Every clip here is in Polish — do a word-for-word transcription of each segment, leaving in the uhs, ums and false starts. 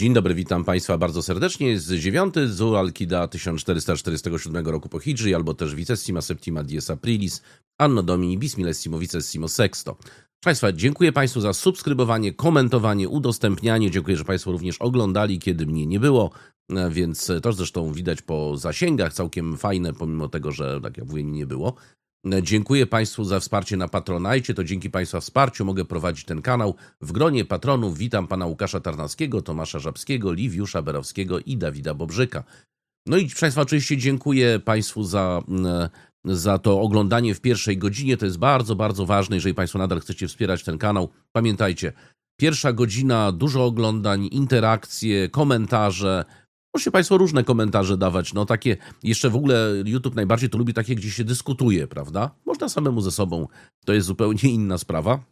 Dzień dobry, witam Państwa bardzo serdecznie. Jest dziewiąty Dzu Al-Kida tysiąc czterysta czterdziestego siódmego roku po Hidży, albo też Vicessima Septima Dies Aprilis, Anno Domini Bismillesimo Vicessimo Sexto. Proszę Państwa, dziękuję Państwu za subskrybowanie, komentowanie, udostępnianie. Dziękuję, że Państwo również oglądali, kiedy mnie nie było, więc to zresztą widać po zasięgach, całkiem fajne, pomimo tego, że, tak jak mówię, nie było. Dziękuję Państwu za wsparcie na Patronajcie. To dzięki Państwa wsparciu mogę prowadzić ten kanał. W gronie patronów witam pana Łukasza Tarnackiego, Tomasza Żabskiego, Liwiusza Berowskiego i Dawida Bobrzyka. No i proszę Państwa, oczywiście dziękuję Państwu za, za to oglądanie w pierwszej godzinie. To jest bardzo, bardzo ważne, jeżeli Państwo nadal chcecie wspierać ten kanał. Pamiętajcie, pierwsza godzina, dużo oglądań, interakcje, komentarze. Możecie Państwo różne komentarze dawać, no takie, jeszcze w ogóle YouTube najbardziej to lubi takie, gdzie się dyskutuje, prawda? Można samemu ze sobą, to jest zupełnie inna sprawa,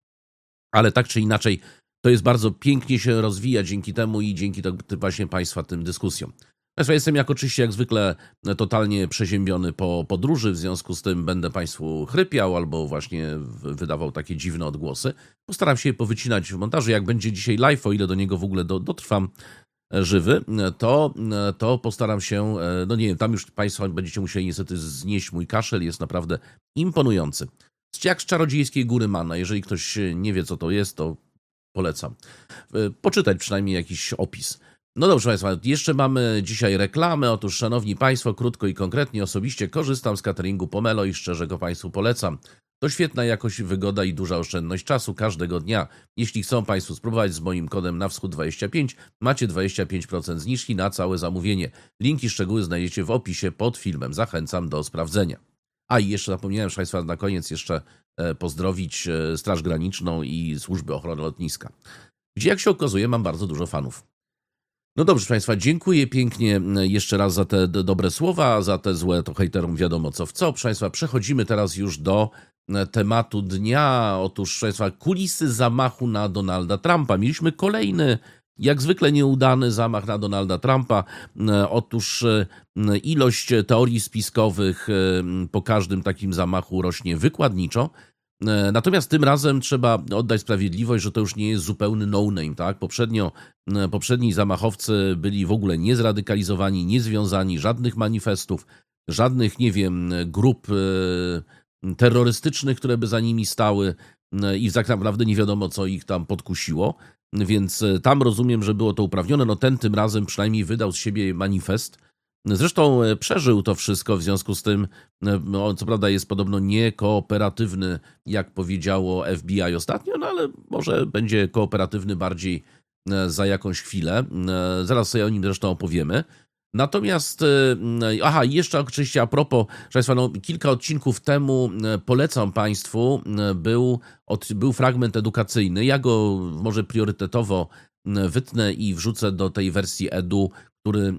ale tak czy inaczej, to jest bardzo pięknie się rozwija dzięki temu i dzięki to, właśnie Państwa tym dyskusjom. Państwa, jestem jak oczywiście jak zwykle totalnie przeziębiony po podróży, w związku z tym będę Państwu chrypiał albo właśnie wydawał takie dziwne odgłosy. Postaram się je powycinać w montażu, jak będzie dzisiaj live, o ile do niego w ogóle do, dotrwam, żywy, to, to postaram się, no nie wiem, tam już Państwo będziecie musieli niestety znieść mój kaszel, jest naprawdę imponujący. Jak z Czarodziejskiej Góry Mana, jeżeli ktoś nie wie, co to jest, to polecam. Poczytać przynajmniej jakiś opis. No dobrze Państwa, jeszcze mamy dzisiaj reklamę. Otóż, szanowni Państwo, krótko i konkretnie, osobiście korzystam z cateringu Pomelo i szczerze go Państwu polecam. To świetna jakość, wygoda i duża oszczędność czasu każdego dnia. Jeśli chcą Państwo spróbować z moim kodem na wschód dwadzieścia pięć, macie dwadzieścia pięć procent zniżki na całe zamówienie. Linki i szczegóły znajdziecie w opisie pod filmem. Zachęcam do sprawdzenia. A i jeszcze zapomniałem, proszę Państwa, na koniec jeszcze pozdrowić Straż Graniczną i Służby Ochrony Lotniska, gdzie, jak się okazuje, mam bardzo dużo fanów. No dobrze, proszę Państwa, dziękuję pięknie jeszcze raz za te dobre słowa, za te złe to hejterom wiadomo co w co. Proszę Państwa, przechodzimy teraz już do tematu dnia. Otóż, proszę Państwa, kulisy zamachu na Donalda Trumpa. Mieliśmy kolejny, jak zwykle nieudany zamach na Donalda Trumpa. Otóż ilość teorii spiskowych po każdym takim zamachu rośnie wykładniczo. Natomiast tym razem trzeba oddać sprawiedliwość, że to już nie jest zupełny no-name, tak? Poprzednio, poprzedni zamachowcy byli w ogóle niezradykalizowani, niezwiązani, żadnych manifestów, żadnych, nie wiem, grup terrorystycznych, które by za nimi stały i tak naprawdę nie wiadomo, co ich tam podkusiło, więc tam rozumiem, że było to uprawnione. No ten tym razem przynajmniej wydał z siebie manifest. Zresztą przeżył to wszystko, w związku z tym, no, co prawda jest podobno niekooperatywny, jak powiedziało F B I ostatnio, no ale może będzie kooperatywny bardziej za jakąś chwilę. Zaraz sobie o nim zresztą opowiemy. Natomiast, aha, jeszcze oczywiście a propos, proszę Państwa, no, kilka odcinków temu polecam Państwu, był, od, był fragment edukacyjny, ja go może priorytetowo wytnę i wrzucę do tej wersji edu, który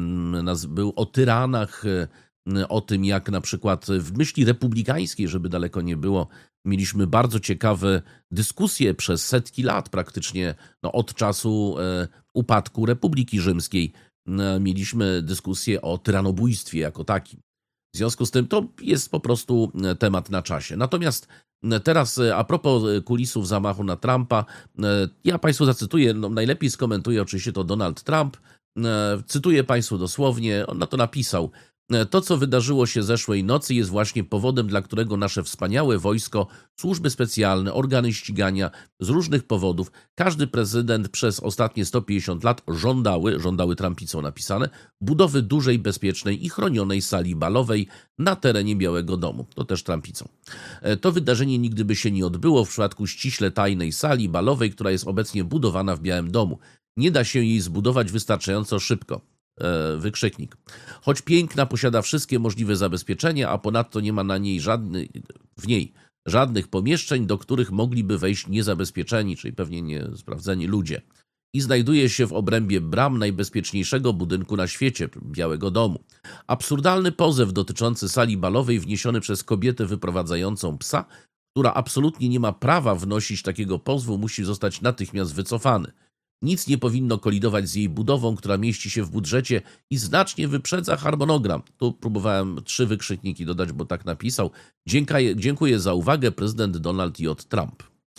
był o tyranach, o tym jak na przykład w myśli republikańskiej, żeby daleko nie było, mieliśmy bardzo ciekawe dyskusje przez setki lat praktycznie, no, od czasu upadku Republiki Rzymskiej. Mieliśmy dyskusję o tyranobójstwie jako takim. W związku z tym to jest po prostu temat na czasie. Natomiast teraz a propos kulisów zamachu na Trumpa, ja Państwu zacytuję, no najlepiej skomentuje oczywiście to Donald Trump. Cytuję Państwu dosłownie, on na to napisał: to, co wydarzyło się zeszłej nocy, jest właśnie powodem, dla którego nasze wspaniałe wojsko, służby specjalne, organy ścigania z różnych powodów, każdy prezydent przez ostatnie sto pięćdziesiąt lat żądały, żądały Trumpicą napisane, budowy dużej, bezpiecznej i chronionej sali balowej na terenie Białego Domu. To też Trumpicą. To wydarzenie nigdy by się nie odbyło w przypadku ściśle tajnej sali balowej, która jest obecnie budowana w Białym Domu. Nie da się jej zbudować wystarczająco szybko. Wykrzyknik. Choć piękna, posiada wszystkie możliwe zabezpieczenia, a ponadto nie ma na niej żadnych, w niej żadnych pomieszczeń, do których mogliby wejść niezabezpieczeni, czyli pewnie niesprawdzeni ludzie. I znajduje się w obrębie bram najbezpieczniejszego budynku na świecie, Białego Domu. Absurdalny pozew dotyczący sali balowej wniesiony przez kobietę wyprowadzającą psa, która absolutnie nie ma prawa wnosić takiego pozwu, musi zostać natychmiast wycofany. Nic nie powinno kolidować z jej budową, która mieści się w budżecie i znacznie wyprzedza harmonogram. Tu próbowałem trzy wykrzykniki dodać, bo tak napisał. Dziękuję, dziękuję za uwagę, prezydent Donald J. Trump.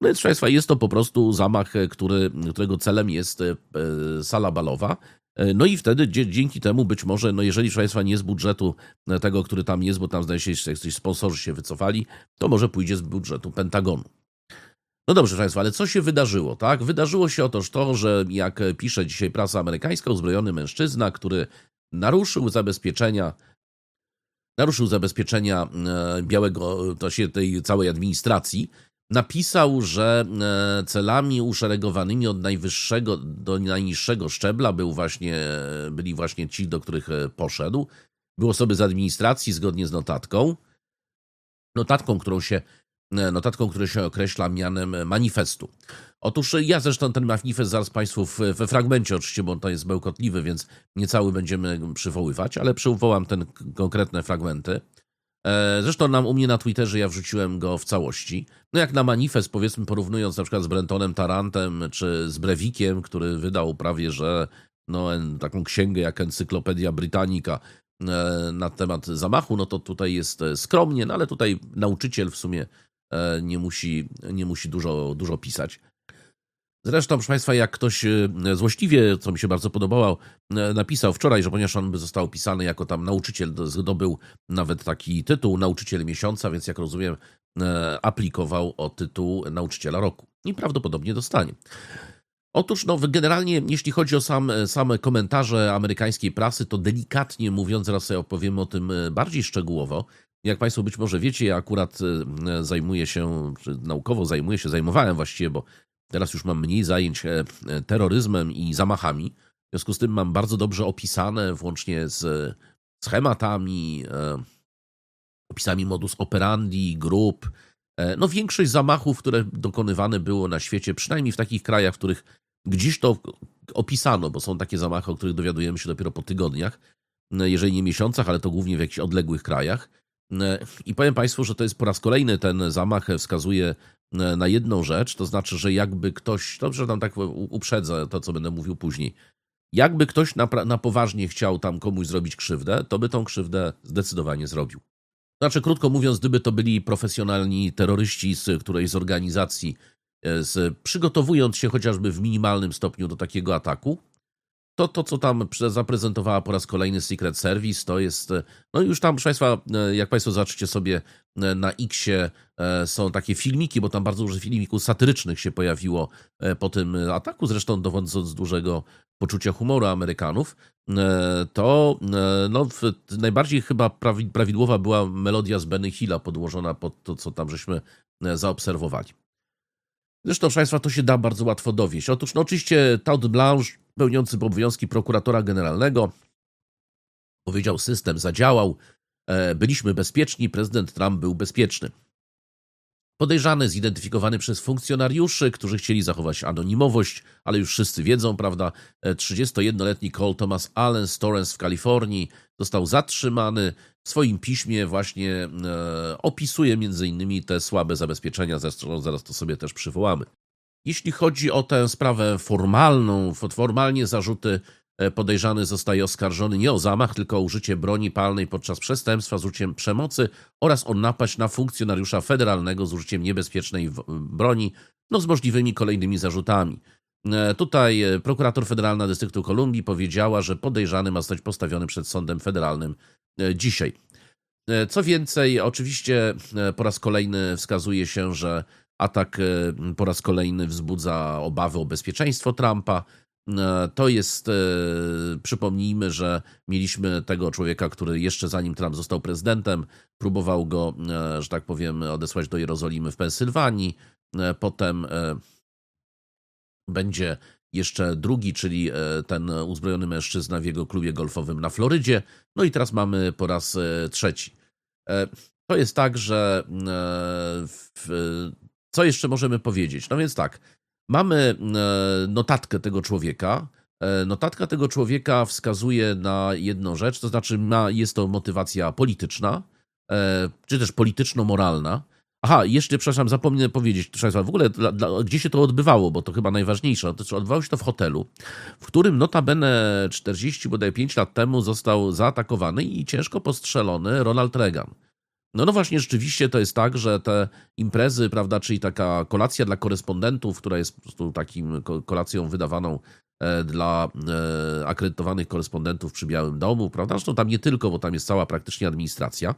No więc, proszę Państwa, jest to po prostu zamach, który, którego celem jest sala balowa. No i wtedy dzięki temu być może, no jeżeli, proszę Państwa, nie z budżetu tego, który tam jest, bo tam zdaje się, że jacyś sponsorzy się wycofali, to może pójdzie z budżetu Pentagonu. No dobrze, proszę Państwa, ale co się wydarzyło, tak? Wydarzyło się otóż to, że jak pisze dzisiaj prasa amerykańska, uzbrojony mężczyzna, który naruszył zabezpieczenia, naruszył zabezpieczenia białego, to się tej całej administracji, napisał, że celami uszeregowanymi od najwyższego do najniższego szczebla był właśnie, byli właśnie ci, do których poszedł. Były osoby z administracji zgodnie z notatką. Notatką, którą się, notatką, którą się określa mianem manifestu. Otóż ja zresztą ten manifest zaraz Państwu w, we fragmencie oczywiście, bo to jest bełkotliwy, więc nie cały będziemy przywoływać, ale przywołam ten konkretne fragmenty. Zresztą nam u mnie na Twitterze ja wrzuciłem go w całości. No jak na manifest, powiedzmy, porównując na przykład z Brentonem Tarantem czy z Brevikiem, który wydał prawie, że no, taką księgę jak Encyklopedia Britannica na temat zamachu, no to tutaj jest skromnie, no ale tutaj nauczyciel w sumie nie musi, nie musi dużo, dużo pisać. Zresztą, proszę Państwa, jak ktoś złośliwie, co mi się bardzo podobało, napisał wczoraj, że ponieważ on by został opisany jako tam nauczyciel, zdobył nawet taki tytuł nauczyciel miesiąca, więc jak rozumiem aplikował o tytuł nauczyciela roku i prawdopodobnie dostanie. Otóż no, generalnie jeśli chodzi o sam, same komentarze amerykańskiej prasy, to delikatnie mówiąc, zaraz sobie opowiemy o tym bardziej szczegółowo. Jak Państwo być może wiecie, ja akurat zajmuję się, naukowo zajmuję się, zajmowałem właściwie, bo teraz już mam mniej zajęć terroryzmem i zamachami. W związku z tym mam bardzo dobrze opisane, włącznie z schematami, opisami modus operandi, grup. No większość zamachów, które dokonywane było na świecie, przynajmniej w takich krajach, w których gdzieś to opisano, bo są takie zamachy, o których dowiadujemy się dopiero po tygodniach, jeżeli nie miesiącach, ale to głównie w jakichś odległych krajach. I powiem Państwu, że to jest po raz kolejny ten zamach wskazuje na jedną rzecz, to znaczy, że jakby ktoś, dobrze tam tak uprzedzę to, co będę mówił później, jakby ktoś na, na poważnie chciał tam komuś zrobić krzywdę, to by tą krzywdę zdecydowanie zrobił. Znaczy, krótko mówiąc, gdyby to byli profesjonalni terroryści z którejś z organizacji, z, przygotowując się chociażby w minimalnym stopniu do takiego ataku, to to, co tam zaprezentowała po raz kolejny Secret Service, to jest, no już tam, proszę Państwa, jak Państwo zobaczycie sobie na Xie, są takie filmiki, bo tam bardzo dużo filmików satyrycznych się pojawiło po tym ataku, zresztą dowodząc dużego poczucia humoru Amerykanów, to no, najbardziej chyba prawidłowa była melodia z Benny Hilla podłożona pod to, co tam żeśmy zaobserwowali. Zresztą, proszę Państwa, to się da bardzo łatwo dowieść. Otóż, no oczywiście, Todd Blanche, pełniący obowiązki prokuratora generalnego, powiedział, system zadziałał, byliśmy bezpieczni, prezydent Trump był bezpieczny. Podejrzany, zidentyfikowany przez funkcjonariuszy, którzy chcieli zachować anonimowość, ale już wszyscy wiedzą, prawda, trzydziestojednoletni Cole Thomas Allen z Torrance w Kalifornii został zatrzymany. W swoim piśmie właśnie e, opisuje między innymi te słabe zabezpieczenia, zresztą zaraz to sobie też przywołamy. Jeśli chodzi o tę sprawę formalną, formalnie zarzuty podejrzany zostaje oskarżony nie o zamach, tylko o użycie broni palnej podczas przestępstwa z użyciem przemocy oraz o napaść na funkcjonariusza federalnego z użyciem niebezpiecznej broni, no z możliwymi kolejnymi zarzutami. Tutaj prokurator federalna Dystryktu Kolumbii powiedziała, że podejrzany ma zostać postawiony przed sądem federalnym dzisiaj. Co więcej, oczywiście po raz kolejny wskazuje się, że atak po raz kolejny wzbudza obawy o bezpieczeństwo Trumpa. To jest, przypomnijmy, że mieliśmy tego człowieka, który jeszcze zanim Trump został prezydentem, próbował go, że tak powiem, odesłać do Jerozolimy w Pensylwanii. Potem będzie jeszcze drugi, czyli ten uzbrojony mężczyzna w jego klubie golfowym na Florydzie. No i teraz mamy po raz trzeci. To jest tak, że co jeszcze możemy powiedzieć? No więc tak, mamy notatkę tego człowieka. Notatka tego człowieka wskazuje na jedną rzecz, to znaczy ma, jest to motywacja polityczna, czy też polityczno-moralna. Aha, jeszcze, przepraszam, zapomnę powiedzieć, w ogóle dla, dla, gdzie się to odbywało, bo to chyba najważniejsze. To, odbywało się to w hotelu, w którym notabene czterdzieści, bodaj pięć lat temu został zaatakowany i ciężko postrzelony Ronald Reagan. No, no właśnie, rzeczywiście to jest tak, że te imprezy, prawda, czyli taka kolacja dla korespondentów, która jest po prostu takim ko- kolacją wydawaną e, dla e, akredytowanych korespondentów przy Białym Domu, prawda, zresztą tam nie tylko, bo tam jest cała praktycznie administracja,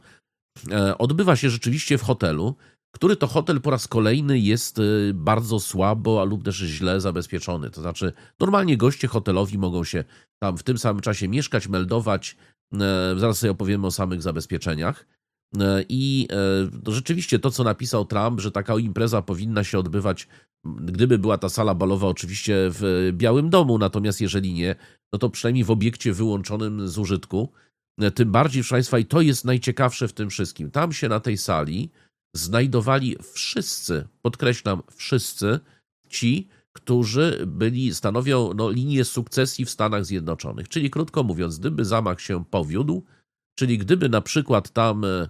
e, odbywa się rzeczywiście w hotelu, który to hotel po raz kolejny jest e, bardzo słabo, a lub też źle zabezpieczony. To znaczy, normalnie goście hotelowi mogą się tam w tym samym czasie mieszkać, meldować. E, zaraz sobie opowiemy o samych zabezpieczeniach. E, I e, to rzeczywiście to, co napisał Trump, że taka impreza powinna się odbywać, gdyby była ta sala balowa, oczywiście w Białym Domu, natomiast jeżeli nie, no to przynajmniej w obiekcie wyłączonym z użytku. E, Tym bardziej, proszę Państwa, i to jest najciekawsze w tym wszystkim. Tam się na tej sali znajdowali wszyscy, podkreślam, wszyscy ci, którzy byli, stanowią no, linię sukcesji w Stanach Zjednoczonych. Czyli krótko mówiąc, gdyby zamach się powiódł, czyli gdyby na przykład tam e,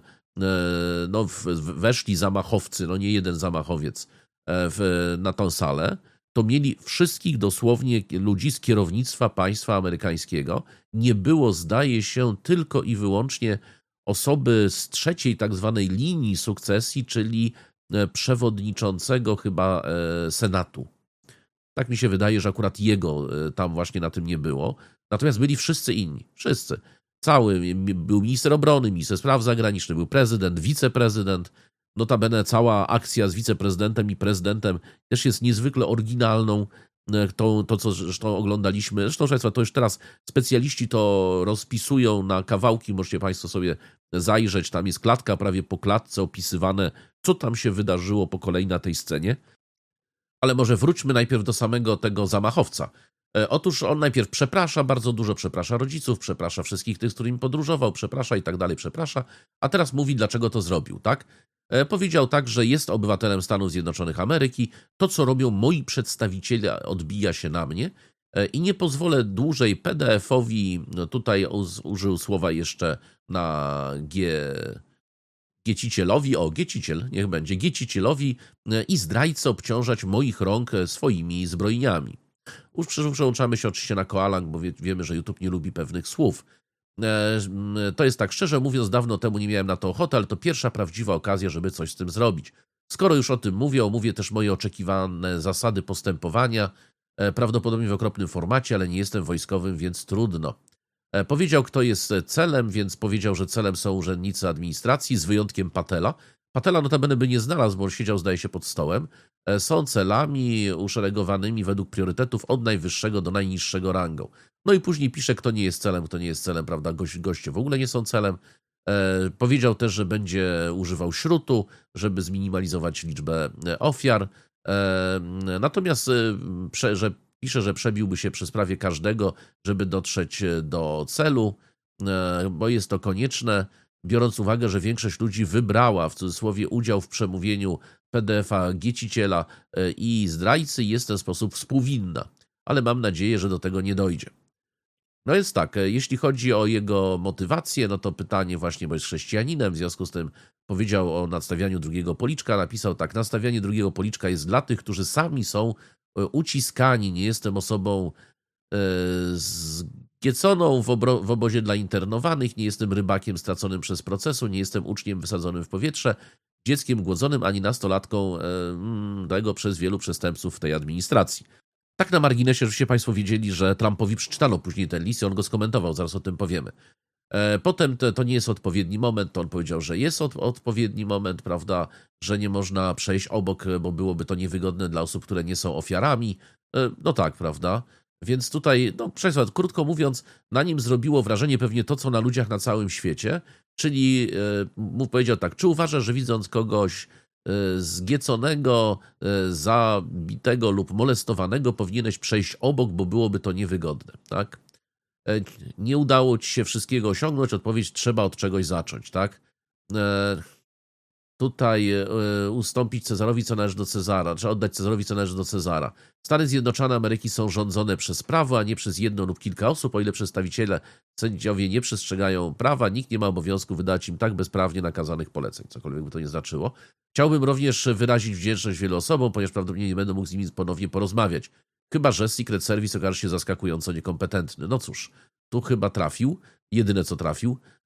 no, w- w- weszli zamachowcy, no nie jeden zamachowiec e, w, na tą salę, to mieli wszystkich dosłownie ludzi z kierownictwa państwa amerykańskiego. Nie było, zdaje się, tylko i wyłącznie osoby z trzeciej tak zwanej linii sukcesji, czyli e, przewodniczącego chyba e, Senatu. Tak mi się wydaje, że akurat jego e, tam właśnie na tym nie było. Natomiast byli wszyscy inni. Wszyscy. Cały. Był minister obrony, minister spraw zagranicznych, był prezydent, wiceprezydent. Notabene cała akcja z wiceprezydentem i prezydentem też jest niezwykle oryginalną. E, To, to co zresztą oglądaliśmy. Zresztą, proszę Państwa, to już teraz specjaliści to rozpisują na kawałki. Możecie Państwo sobie zajrzeć. Tam jest klatka prawie po klatce opisywane, co tam się wydarzyło po kolei na tej scenie. Ale może wróćmy najpierw do samego tego zamachowca. E, Otóż on najpierw przeprasza, bardzo dużo przeprasza rodziców, przeprasza wszystkich tych, z którymi podróżował, przeprasza i tak dalej, przeprasza, a teraz mówi, dlaczego to zrobił, tak? E, Powiedział tak, że jest obywatelem Stanów Zjednoczonych Ameryki, to co robią moi przedstawiciele odbija się na mnie e, i nie pozwolę dłużej P D F-owi, no tutaj uz- użył słowa jeszcze na G... Giecicielowi, o Gieciciel, niech będzie, Giecicielowi e, i zdrajcy obciążać moich rąk e, swoimi zbrojeniami. Już prze- przełączamy się oczywiście na Koalang, bo wie, wiemy, że YouTube nie lubi pewnych słów. E, m, To jest tak, szczerze mówiąc, dawno temu nie miałem na to ochoty, ale to pierwsza prawdziwa okazja, żeby coś z tym zrobić. Skoro już o tym mówię, omówię też moje oczekiwane zasady postępowania, e, prawdopodobnie w okropnym formacie, ale nie jestem wojskowym, więc trudno. E, Powiedział, kto jest celem, więc powiedział, że celem są urzędnicy administracji, z wyjątkiem Patela. Patela notabene by nie znalazł, bo on siedział, zdaje się, pod stołem. E, Są celami uszeregowanymi według priorytetów od najwyższego do najniższego rangą. No i później pisze, kto nie jest celem, kto nie jest celem, prawda? Goś, goście w ogóle nie są celem. E, Powiedział też, że będzie używał śrutu, żeby zminimalizować liczbę e, ofiar. E, Natomiast, e, prze- że pisze, że przebiłby się przez prawie każdego, żeby dotrzeć do celu, e, bo jest to konieczne, biorąc uwagę, że większość ludzi wybrała w cudzysłowie udział w przemówieniu P D F-a Gieciciela e, i zdrajcy, i jest w ten sposób współwinna. Ale mam nadzieję, że do tego nie dojdzie. No więc tak, e, jeśli chodzi o jego motywację, no to pytanie właśnie, bo jest chrześcijaninem, w związku z tym powiedział o nadstawianiu drugiego policzka, napisał tak, nastawianie drugiego policzka jest dla tych, którzy sami są e, uciskani, nie jestem osobą e, zgieconą w, obro- w obozie dla internowanych, nie jestem rybakiem straconym przez procesu, nie jestem uczniem wysadzonym w powietrze, dzieckiem głodzonym, ani nastolatką e, mm, tego przez wielu przestępców w tej administracji. Tak na marginesie, żebyście Państwo wiedzieli, że Trumpowi przeczytano później ten list i on go skomentował, zaraz o tym powiemy. E, Potem to, to nie jest odpowiedni moment, to on powiedział, że jest od, odpowiedni moment, prawda, że nie można przejść obok, bo byłoby to niewygodne dla osób, które nie są ofiarami. E, No tak, prawda. Więc tutaj, no przecież krótko mówiąc, na nim zrobiło wrażenie pewnie to, co na ludziach na całym świecie, czyli e, mu powiedział tak, czy uważasz, że widząc kogoś e, zgieconego, e, zabitego lub molestowanego powinieneś przejść obok, bo byłoby to niewygodne, tak? E, Nie udało ci się wszystkiego osiągnąć, odpowiedź trzeba od czegoś zacząć, tak? E, Tutaj e, ustąpić Cezarowi, co należy do Cezara, trzeba oddać Cezarowi, co należy do Cezara. Stany Zjednoczone Ameryki są rządzone przez prawo, a nie przez jedno lub kilka osób. O ile przedstawiciele, sędziowie nie przestrzegają prawa, nikt nie ma obowiązku wydać im tak bezprawnie nakazanych poleceń, cokolwiek by to nie znaczyło. Chciałbym również wyrazić wdzięczność wielu osobom, ponieważ prawdopodobnie nie będę mógł z nimi ponownie porozmawiać. Chyba że Secret Service okaże się zaskakująco niekompetentny. No cóż, tu chyba trafił, jedyne co trafił.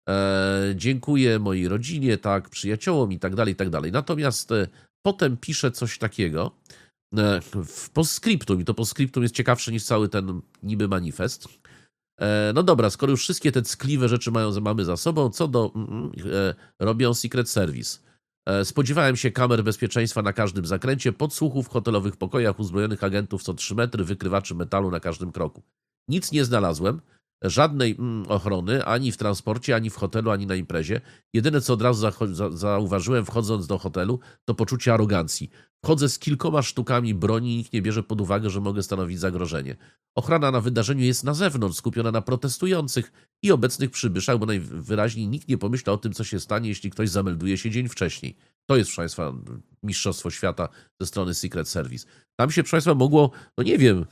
E, dziękuję mojej rodzinie, tak, przyjaciołom i tak dalej, i tak dalej. Natomiast e, potem pisze coś takiego e, w postscriptum i to postscriptum jest ciekawsze niż cały ten niby manifest. E, no dobra, skoro już wszystkie te ckliwe rzeczy mają, mamy za sobą, co do mm, e, robią Secret Service. E, spodziewałem się kamer bezpieczeństwa na każdym zakręcie, podsłuchów w hotelowych pokojach, uzbrojonych agentów co trzy metry, wykrywaczy metalu na każdym kroku. Nic nie znalazłem, żadnej mm, ochrony, ani w transporcie, ani w hotelu, ani na imprezie. Jedyne, co od razu za, za, zauważyłem, wchodząc do hotelu, to poczucie arogancji. Wchodzę z kilkoma sztukami broni i nikt nie bierze pod uwagę, że mogę stanowić zagrożenie. Ochrona na wydarzeniu jest na zewnątrz, skupiona na protestujących i obecnych przybyszach, bo najwyraźniej nikt nie pomyśla o tym, co się stanie, jeśli ktoś zamelduje się dzień wcześniej. To jest, proszę Państwa, mistrzostwo świata ze strony Secret Service. Tam się, proszę Państwa, mogło, no nie wiem,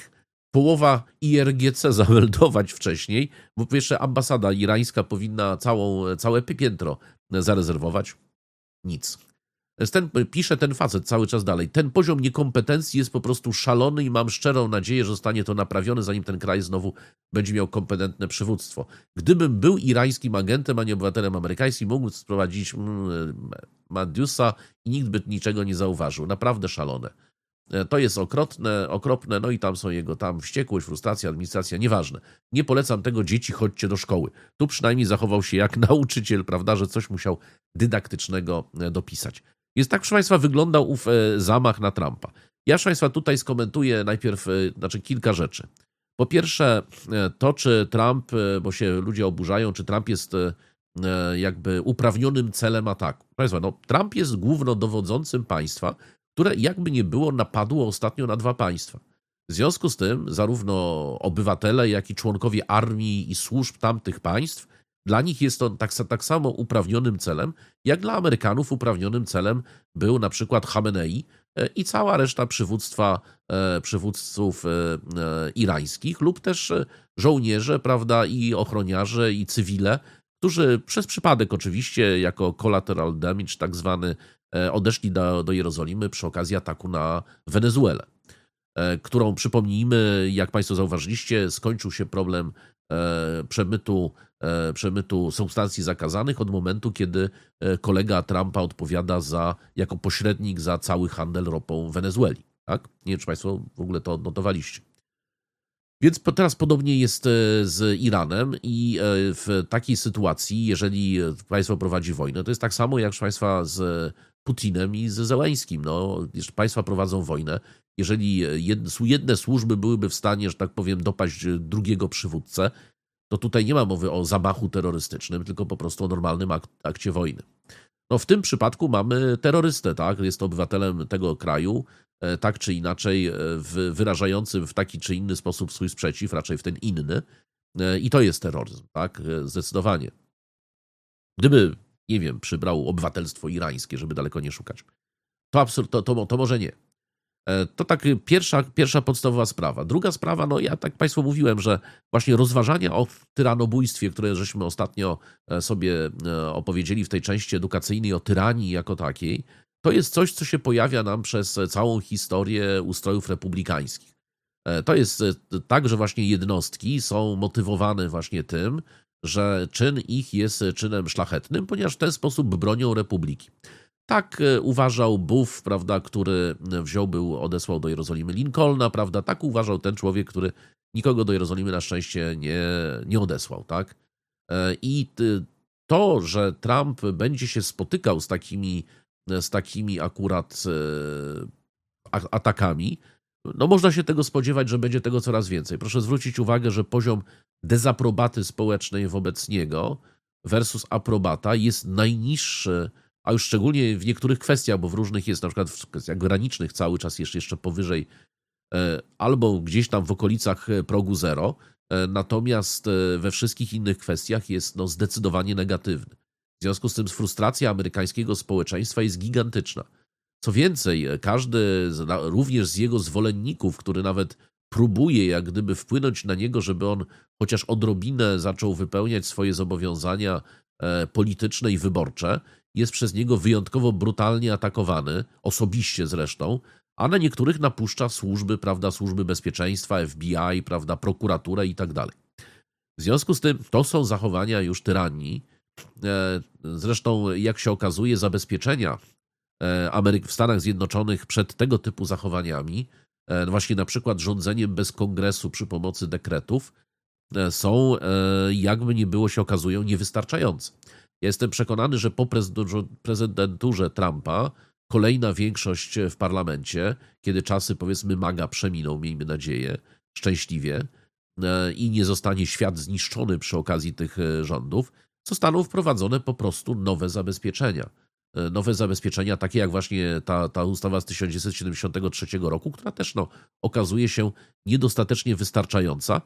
połowa I R G C zameldować wcześniej, bo po pierwsze ambasada irańska powinna całą, całe piętro zarezerwować. Nic. Ten, pisze ten facet cały czas dalej. Ten poziom niekompetencji jest po prostu szalony i mam szczerą nadzieję, że zostanie to naprawione, zanim ten kraj znowu będzie miał kompetentne przywództwo. Gdybym był irańskim agentem, a nie obywatelem amerykańskim, mógłbym sprowadzić Madiusa i nikt by niczego nie zauważył. Naprawdę szalone. To jest okropne, okropne, no i tam są jego tam wściekłość, frustracja, administracja, nieważne. Nie polecam tego, dzieci, chodźcie do szkoły. Tu przynajmniej zachował się jak nauczyciel, prawda, że coś musiał dydaktycznego dopisać. Jest tak, proszę Państwa, wyglądał ów zamach na Trumpa. Ja, proszę Państwa, tutaj skomentuję najpierw, znaczy kilka rzeczy. Po pierwsze, to, czy Trump, bo się ludzie oburzają, czy Trump jest jakby uprawnionym celem ataku. Proszę Państwa, no, Trump jest głównodowodzącym państwa, które jakby nie było napadło ostatnio na dwa państwa. W związku z tym zarówno obywatele, jak i członkowie armii i służb tamtych państw, dla nich jest to tak, tak samo uprawnionym celem, jak dla Amerykanów uprawnionym celem był na przykład Khamenei i cała reszta przywództwa, przywódców irańskich lub też żołnierze, prawda, i ochroniarze, i cywile, którzy przez przypadek oczywiście jako collateral damage tak zwany odeszli do, do Jerozolimy przy okazji ataku na Wenezuelę, którą, przypomnijmy, jak Państwo zauważyliście, skończył się problem przemytu, przemytu substancji zakazanych od momentu, kiedy kolega Trumpa odpowiada za, jako pośrednik za cały handel ropą Wenezueli. Tak? Nie wiem, czy Państwo w ogóle to odnotowaliście. Więc teraz podobnie jest z Iranem i w takiej sytuacji, jeżeli państwo prowadzi wojnę, to jest tak samo jak, proszę Państwa, z Putinem i z Zełeńskim. No, jeżeli państwa prowadzą wojnę, jeżeli jedne służby byłyby w stanie, że tak powiem, dopaść drugiego przywódcę, to tutaj nie ma mowy o zamachu terrorystycznym, tylko po prostu o normalnym ak- akcie wojny. No, w tym przypadku mamy terrorystę, tak? Jest to obywatelem tego kraju, tak czy inaczej w, wyrażającym w taki czy inny sposób swój sprzeciw, raczej w ten inny. I to jest terroryzm, tak? Zdecydowanie. Gdyby, nie wiem, przybrał obywatelstwo irańskie, żeby daleko nie szukać, to, absurd, to, to, to może nie. To tak pierwsza, pierwsza podstawowa sprawa. Druga sprawa, no ja tak Państwu mówiłem, że właśnie rozważania o tyranobójstwie, które żeśmy ostatnio sobie opowiedzieli w tej części edukacyjnej o tyranii jako takiej, to jest coś, co się pojawia nam przez całą historię ustrojów republikańskich. To jest tak, że właśnie jednostki są motywowane właśnie tym, że czyn ich jest czynem szlachetnym, ponieważ w ten sposób bronią republiki. Tak uważał Buff, prawda, który wziął, był, odesłał do Jerozolimy Lincolna, prawda, tak uważał ten człowiek, który nikogo do Jerozolimy na szczęście nie, nie odesłał, tak. I to, że Trump będzie się spotykał z takimi z takimi akurat atakami, no można się tego spodziewać, że będzie tego coraz więcej. Proszę zwrócić uwagę, że poziom dezaprobaty społecznej wobec niego versus aprobata jest najniższy, a już szczególnie w niektórych kwestiach, bo w różnych jest, na przykład w kwestiach granicznych cały czas jeszcze, jeszcze powyżej albo gdzieś tam w okolicach progu zero, natomiast we wszystkich innych kwestiach jest no, zdecydowanie negatywny. W związku z tym frustracja amerykańskiego społeczeństwa jest gigantyczna. Co więcej, każdy, również z jego zwolenników, który nawet próbuje jak gdyby wpłynąć na niego, żeby on chociaż odrobinę zaczął wypełniać swoje zobowiązania polityczne i wyborcze, jest przez niego wyjątkowo brutalnie atakowany, osobiście zresztą, a na niektórych napuszcza służby, prawda, służby bezpieczeństwa, F B I, prawda, prokuraturę i tak dalej. W związku z tym to są zachowania już tyranii. Zresztą, jak się okazuje, zabezpieczenia Ameryk w Stanach Zjednoczonych przed tego typu zachowaniami, właśnie na przykład rządzeniem bez kongresu przy pomocy dekretów, są, jakby nie było, się okazują niewystarczające. Ja jestem przekonany, że po prezydenturze Trumpa kolejna większość w parlamencie, kiedy czasy, powiedzmy, MAGA przeminą, miejmy nadzieję, szczęśliwie, i nie zostanie świat zniszczony przy okazji tych rządów, zostaną wprowadzone po prostu nowe zabezpieczenia. Nowe zabezpieczenia, takie jak właśnie ta, ta ustawa z tysiąc dziewięćset siedemdziesiątego trzeciego roku, która też no, okazuje się niedostatecznie wystarczająca,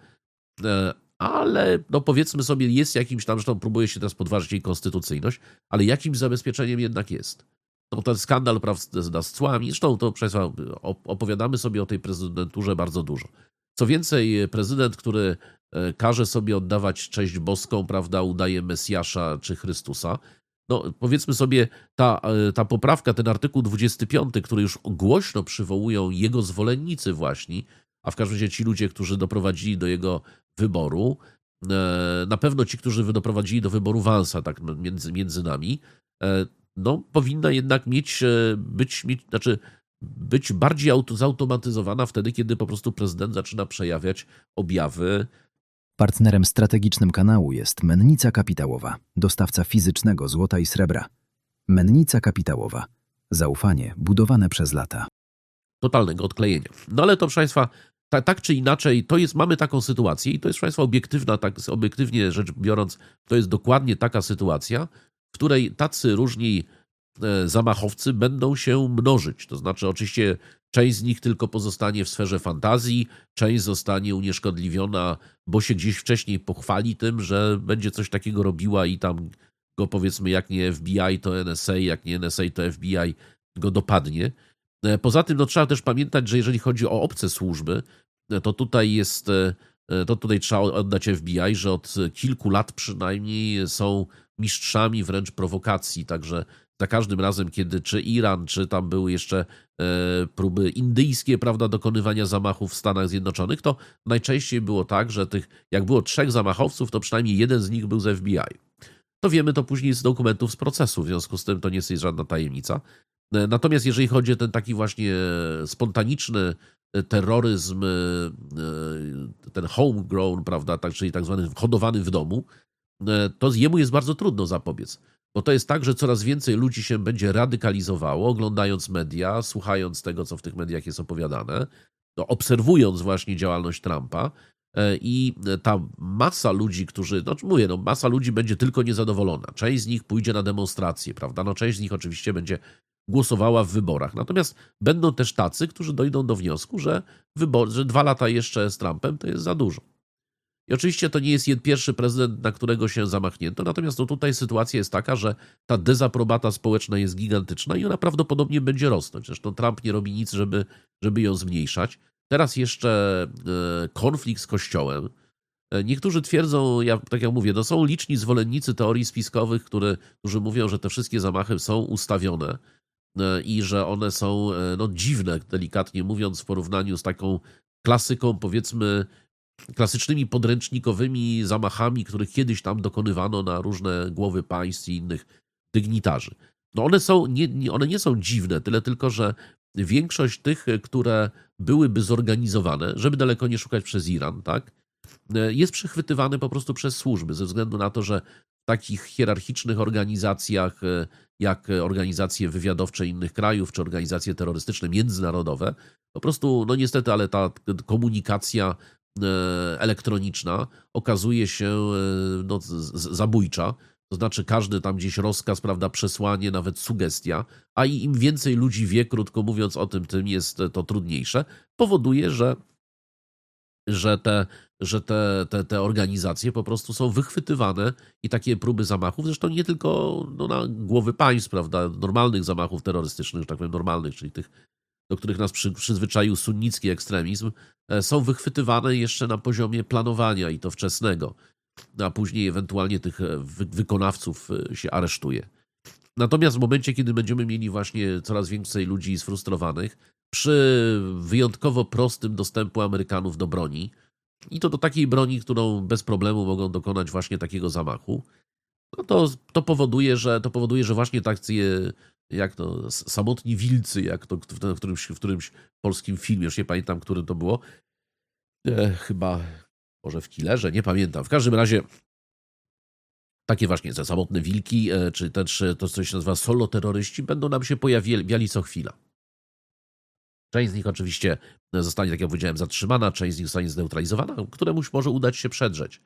ale no, powiedzmy sobie, jest jakimś tam, zresztą próbuje się teraz podważyć jej konstytucyjność, ale jakimś zabezpieczeniem jednak jest. No, ten skandal, prawda, z cłami, zresztą to przez opowiadamy sobie o tej prezydenturze bardzo dużo. Co więcej, prezydent, który każe sobie oddawać cześć boską, prawda, udaje Mesjasza czy Chrystusa, no powiedzmy sobie, ta, ta poprawka, ten artykuł dwudziesty piąty, który już głośno przywołują jego zwolennicy właśnie, a w każdym razie ci ludzie, którzy doprowadzili do jego wyboru, na pewno ci, którzy doprowadzili do wyboru Vance'a, tak między, między nami, no powinna jednak mieć, być, mieć, znaczy być bardziej auto, zautomatyzowana wtedy, kiedy po prostu prezydent zaczyna przejawiać objawy. Partnerem strategicznym kanału jest Mennica Kapitałowa, dostawca fizycznego złota i srebra. Mennica Kapitałowa. Zaufanie budowane przez lata. Totalnego odklejenia. No ale to, proszę Państwa, tak, tak czy inaczej, to jest, mamy taką sytuację i to jest, proszę Państwa, obiektywna, tak obiektywnie rzecz biorąc, to jest dokładnie taka sytuacja, w której tacy różni zamachowcy będą się mnożyć. To znaczy oczywiście część z nich tylko pozostanie w sferze fantazji, część zostanie unieszkodliwiona, bo się gdzieś wcześniej pochwali tym, że będzie coś takiego robiła i tam go, powiedzmy, jak nie F B I, to N S A, jak nie N S A, to F B I go dopadnie. Poza tym no, trzeba też pamiętać, że jeżeli chodzi o obce służby, to tutaj jest, to tutaj trzeba oddać F B I, że od kilku lat przynajmniej są mistrzami wręcz prowokacji, także za każdym razem, kiedy czy Iran, czy tam były jeszcze e, próby indyjskie, prawda, dokonywania zamachów w Stanach Zjednoczonych, to najczęściej było tak, że tych, jak było trzech zamachowców, to przynajmniej jeden z nich był z F B I. To wiemy to później z dokumentów z procesu, w związku z tym to nie jest żadna tajemnica. E, natomiast jeżeli chodzi o ten taki właśnie spontaniczny terroryzm, e, ten homegrown, prawda, tak, czyli tak zwany hodowany w domu, e, to jemu jest bardzo trudno zapobiec. Bo to jest tak, że coraz więcej ludzi się będzie radykalizowało, oglądając media, słuchając tego, co w tych mediach jest opowiadane, no, obserwując właśnie działalność Trumpa i ta masa ludzi, którzy, no mówię, no masa ludzi będzie tylko niezadowolona. Część z nich pójdzie na demonstracje, prawda? No część z nich oczywiście będzie głosowała w wyborach. Natomiast będą też tacy, którzy dojdą do wniosku, że, wybor, że dwa lata jeszcze z Trumpem to jest za dużo. I oczywiście to nie jest pierwszy prezydent, na którego się zamachnięto, natomiast no tutaj sytuacja jest taka, że ta dezaprobata społeczna jest gigantyczna i ona prawdopodobnie będzie rosnąć. Zresztą Trump nie robi nic, żeby, żeby ją zmniejszać. Teraz jeszcze konflikt z Kościołem. Niektórzy twierdzą, ja, tak jak mówię, no są liczni zwolennicy teorii spiskowych, które, którzy mówią, że te wszystkie zamachy są ustawione i że one są no, dziwne, delikatnie mówiąc, w porównaniu z taką klasyką, powiedzmy, klasycznymi podręcznikowymi zamachami, których kiedyś tam dokonywano na różne głowy państw i innych dygnitarzy. No one są, nie, one nie są dziwne, tyle tylko, że większość tych, które byłyby zorganizowane, żeby daleko nie szukać przez Iran, tak, jest przechwytywane po prostu przez służby, ze względu na to, że w takich hierarchicznych organizacjach, jak organizacje wywiadowcze innych krajów, czy organizacje terrorystyczne międzynarodowe, po prostu, no niestety, ale ta komunikacja elektroniczna okazuje się no, zabójcza. To znaczy każdy tam gdzieś rozkaz, prawda, przesłanie, nawet sugestia, a i im więcej ludzi wie, krótko mówiąc o tym, tym jest to trudniejsze, powoduje, że, że, te, że te, te, te organizacje po prostu są wychwytywane i takie próby zamachów, zresztą nie tylko no, na głowy państw, prawda, normalnych zamachów terrorystycznych, że tak powiem normalnych, czyli tych, do których nas przy, przyzwyczaił sunnicki ekstremizm, są wychwytywane jeszcze na poziomie planowania i to wczesnego, a później ewentualnie tych wy, wykonawców się aresztuje. Natomiast w momencie, kiedy będziemy mieli właśnie coraz więcej ludzi sfrustrowanych, przy wyjątkowo prostym dostępu Amerykanów do broni, i to do takiej broni, którą bez problemu mogą dokonać właśnie takiego zamachu, no to, to powoduje, że to powoduje, że właśnie tacy jak to samotni wilcy, jak to w którymś, w którymś polskim filmie, już nie pamiętam, który to było, e, chyba może w Killerze, nie pamiętam. W każdym razie takie właśnie te samotne wilki, czy też to, co się nazywa solo-terroryści, będą nam się pojawiali co chwila. Część z nich oczywiście zostanie, tak jak powiedziałem, zatrzymana, część z nich zostanie zneutralizowana, któremuś może udać się przedrzeć.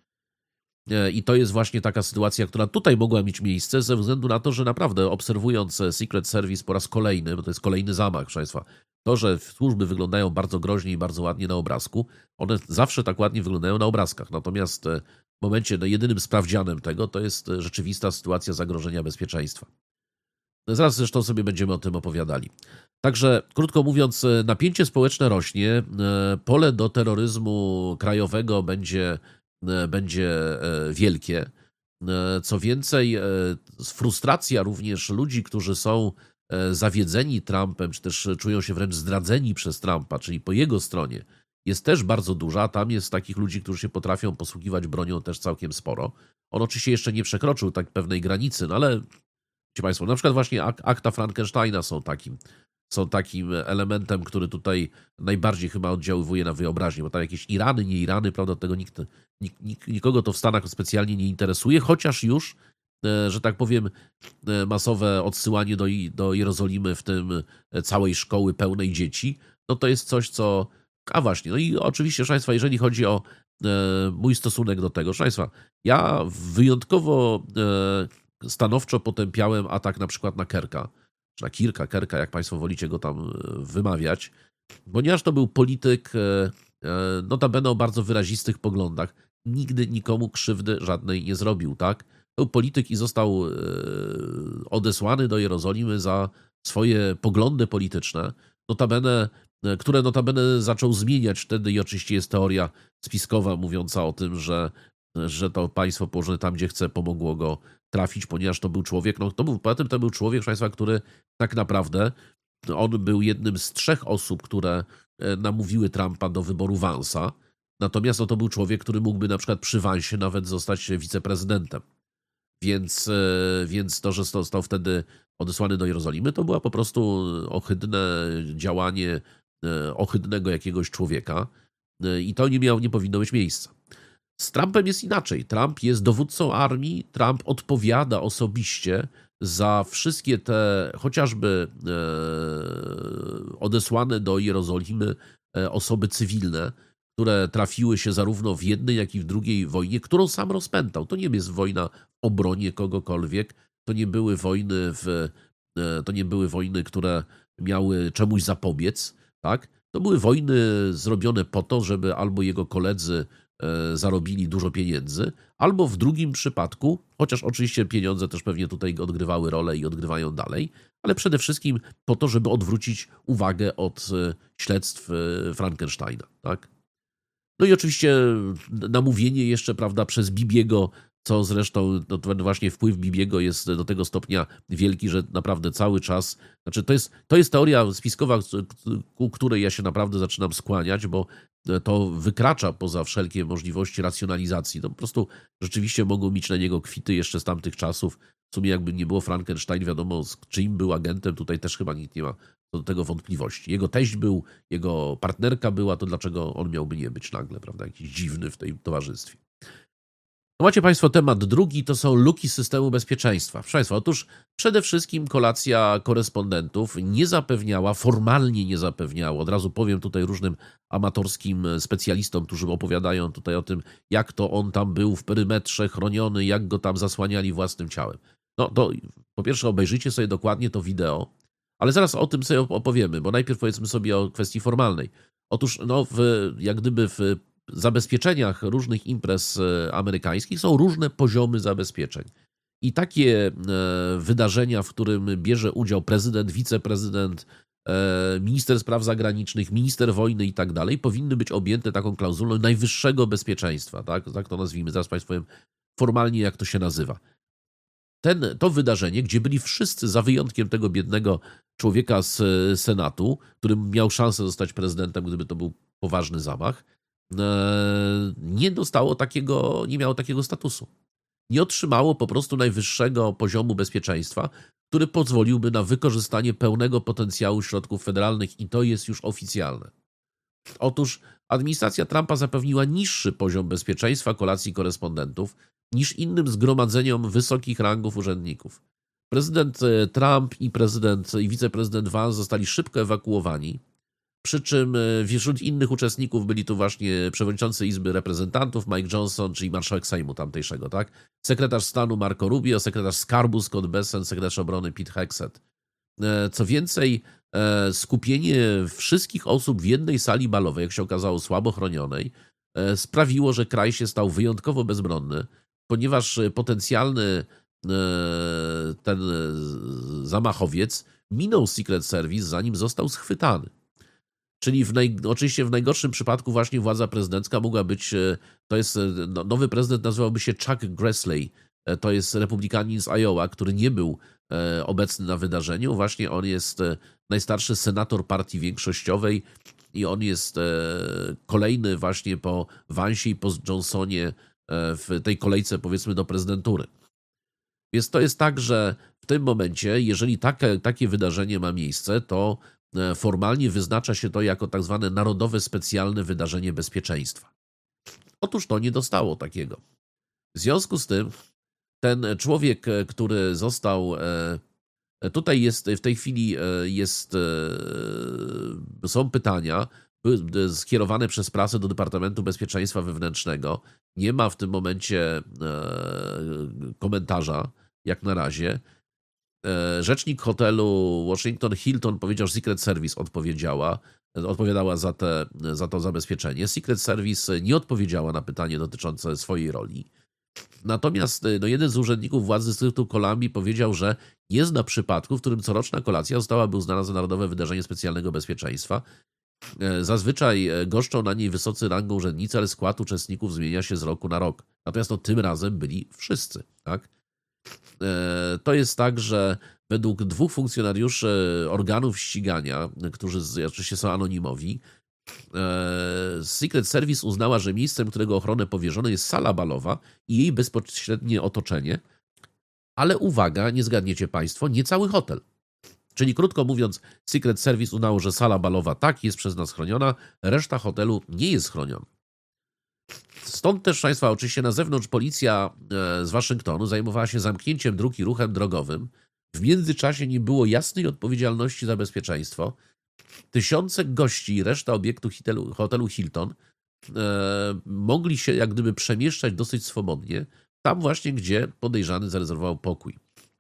I to jest właśnie taka sytuacja, która tutaj mogła mieć miejsce ze względu na to, że naprawdę obserwując Secret Service po raz kolejny, bo to jest kolejny zamach, proszę Państwa, to, że służby wyglądają bardzo groźnie i bardzo ładnie na obrazku, one zawsze tak ładnie wyglądają na obrazkach. Natomiast w momencie, no jedynym sprawdzianem tego to jest rzeczywista sytuacja zagrożenia bezpieczeństwa. Zaraz zresztą sobie będziemy o tym opowiadali. Także, krótko mówiąc, napięcie społeczne rośnie, pole do terroryzmu krajowego będzie, będzie wielkie. Co więcej, frustracja również ludzi, którzy są zawiedzeni Trumpem, czy też czują się wręcz zdradzeni przez Trumpa, czyli po jego stronie, jest też bardzo duża. Tam jest takich ludzi, którzy się potrafią posługiwać bronią też całkiem sporo. On oczywiście jeszcze nie przekroczył tak pewnej granicy, no ale wiecie Państwo, na przykład właśnie ak- akta Frankensteina są takim, są takim elementem, który tutaj najbardziej chyba oddziaływuje na wyobraźnię, bo tam jakieś Irany, nie Irany, prawda, tego nikt, nik, nik, nikogo to w Stanach specjalnie nie interesuje, chociaż już, że tak powiem, masowe odsyłanie do, do Jerozolimy, w tym całej szkoły pełnej dzieci, no to jest coś, co... A właśnie, no i oczywiście, proszę Państwa, jeżeli chodzi o e, mój stosunek do tego, proszę Państwa, ja wyjątkowo e, stanowczo potępiałem atak na przykład na Kerka, czy na Kirka, Kerka, jak Państwo wolicie go tam wymawiać, ponieważ to był polityk, e, e, notabene o bardzo wyrazistych poglądach, nigdy nikomu krzywdy żadnej nie zrobił, tak? Był polityk i został e, odesłany do Jerozolimy za swoje poglądy polityczne, notabene które notabene zaczął zmieniać wtedy i oczywiście jest teoria spiskowa mówiąca o tym, że, że to państwo położone tam, gdzie chce, pomogło go trafić, ponieważ to był człowiek, no to był, poza tym to był człowiek, proszę Państwa, który tak naprawdę, on był jednym z trzech osób, które namówiły Trumpa do wyboru Vance'a, natomiast no, to był człowiek, który mógłby na przykład przy Vance'ie nawet zostać wiceprezydentem. Więc, więc to, że został wtedy odesłany do Jerozolimy, to była po prostu ohydne działanie ohydnego jakiegoś człowieka i to nie miało, nie powinno mieć miejsca. Z Trumpem jest inaczej. Trump jest dowódcą armii, Trump odpowiada osobiście za wszystkie te chociażby odesłane do Jerozolimy osoby cywilne, które trafiły się zarówno w jednej, jak i w drugiej wojnie, którą sam rozpętał. To nie jest wojna w obronie kogokolwiek, to nie były wojny, w, to nie były wojny, które miały czemuś zapobiec, tak? To były wojny zrobione po to, żeby albo jego koledzy zarobili dużo pieniędzy, albo w drugim przypadku, chociaż oczywiście pieniądze też pewnie tutaj odgrywały rolę i odgrywają dalej, ale przede wszystkim po to, żeby odwrócić uwagę od śledztw Frankensteina, tak? No i oczywiście namówienie jeszcze, prawda, przez Bibiego, co zresztą no, ten właśnie wpływ Bibiego jest do tego stopnia wielki, że naprawdę cały czas, znaczy to jest, to jest teoria spiskowa, ku której ja się naprawdę zaczynam skłaniać, bo to wykracza poza wszelkie możliwości racjonalizacji. To po prostu rzeczywiście mogą mieć na niego kwity jeszcze z tamtych czasów. W sumie jakby nie było Frankenstein, wiadomo, z czyim był agentem, tutaj też chyba nikt nie ma do tego wątpliwości. Jego teść był, jego partnerka była, to dlaczego on miałby nie być nagle, prawda, jakiś dziwny w tym towarzystwie. No macie Państwo temat drugi, to są luki systemu bezpieczeństwa. Proszę Państwa, otóż przede wszystkim kolacja korespondentów nie zapewniała, formalnie nie zapewniała, od razu powiem tutaj różnym amatorskim specjalistom, którzy opowiadają tutaj o tym, jak to on tam był w perymetrze chroniony, jak go tam zasłaniali własnym ciałem. No to po pierwsze obejrzyjcie sobie dokładnie to wideo, ale zaraz o tym sobie opowiemy, bo najpierw powiedzmy sobie o kwestii formalnej. Otóż no, w, jak gdyby w zabezpieczeniach różnych imprez amerykańskich są różne poziomy zabezpieczeń. I takie wydarzenia, w którym bierze udział prezydent, wiceprezydent, minister spraw zagranicznych, minister wojny i tak dalej, powinny być objęte taką klauzulą najwyższego bezpieczeństwa. Tak, tak to nazwijmy. Zaraz Państwu powiem formalnie, jak to się nazywa. Ten, to wydarzenie, gdzie byli wszyscy, za wyjątkiem tego biednego człowieka z Senatu, który miał szansę zostać prezydentem, gdyby to był poważny zamach, nie dostało takiego, nie miało takiego statusu. Nie otrzymało po prostu najwyższego poziomu bezpieczeństwa, który pozwoliłby na wykorzystanie pełnego potencjału środków federalnych i to jest już oficjalne. Otóż administracja Trumpa zapewniła niższy poziom bezpieczeństwa kolacji korespondentów niż innym zgromadzeniom wysokich rangów urzędników. Prezydent Trump i prezydent i wiceprezydent Vance zostali szybko ewakuowani, przy czym wśród innych uczestników byli tu właśnie przewodniczący Izby Reprezentantów Mike Johnson, czyli marszałek Sejmu tamtejszego, tak? Sekretarz stanu Marco Rubio, sekretarz skarbu Scott Bessent, sekretarz obrony Pete Hegseth. Co więcej, skupienie wszystkich osób w jednej sali balowej, jak się okazało słabo chronionej, sprawiło, że kraj się stał wyjątkowo bezbronny, ponieważ potencjalny ten zamachowiec minął Secret Service, zanim został schwytany. Czyli w naj, oczywiście w najgorszym przypadku właśnie władza prezydencka mogła być, to jest, no, nowy prezydent nazywałby się Chuck Grassley, to jest republikanin z Iowa, który nie był obecny na wydarzeniu. Właśnie on jest najstarszy senator partii większościowej i on jest kolejny właśnie po Vance'ie i po Johnsonie w tej kolejce, powiedzmy, do prezydentury. Więc to jest tak, że w tym momencie, jeżeli takie, takie wydarzenie ma miejsce, to formalnie wyznacza się to jako tak zwane Narodowe Specjalne Wydarzenie Bezpieczeństwa. Otóż to nie dostało takiego. W związku z tym ten człowiek, który został, tutaj jest, w tej chwili jest, są pytania skierowane przez prasę do Departamentu Bezpieczeństwa Wewnętrznego. Nie ma w tym momencie komentarza, jak na razie. Rzecznik hotelu Washington Hilton powiedział, że Secret Service odpowiedziała, odpowiadała za, te, za to zabezpieczenie. Secret Service nie odpowiedziała na pytanie dotyczące swojej roli. Natomiast no, jeden z urzędników władzy dystryktu Columbia powiedział, że nie zna przypadku, w którym coroczna kolacja zostałaby uznana za Narodowe Wydarzenie Specjalnego Bezpieczeństwa. Zazwyczaj goszczą na niej wysocy rangą urzędnicy, ale skład uczestników zmienia się z roku na rok. Natomiast no, tym razem byli wszyscy, tak? To jest tak, że według dwóch funkcjonariuszy organów ścigania, którzy oczywiście są anonimowi, Secret Service uznała, że miejscem, którego ochronę powierzono, jest sala balowa i jej bezpośrednie otoczenie, ale uwaga, nie zgadniecie Państwo, nie cały hotel. Czyli krótko mówiąc, Secret Service uznało, że sala balowa tak jest przez nas chroniona, reszta hotelu nie jest chroniona. Stąd też, Państwa, oczywiście na zewnątrz policja z Waszyngtonu zajmowała się zamknięciem dróg i ruchem drogowym. W międzyczasie nie było jasnej odpowiedzialności za bezpieczeństwo. Tysiące gości i reszta obiektu hotelu, hotelu Hilton e, mogli się jak gdyby przemieszczać dosyć swobodnie, tam właśnie, gdzie podejrzany zarezerwował pokój.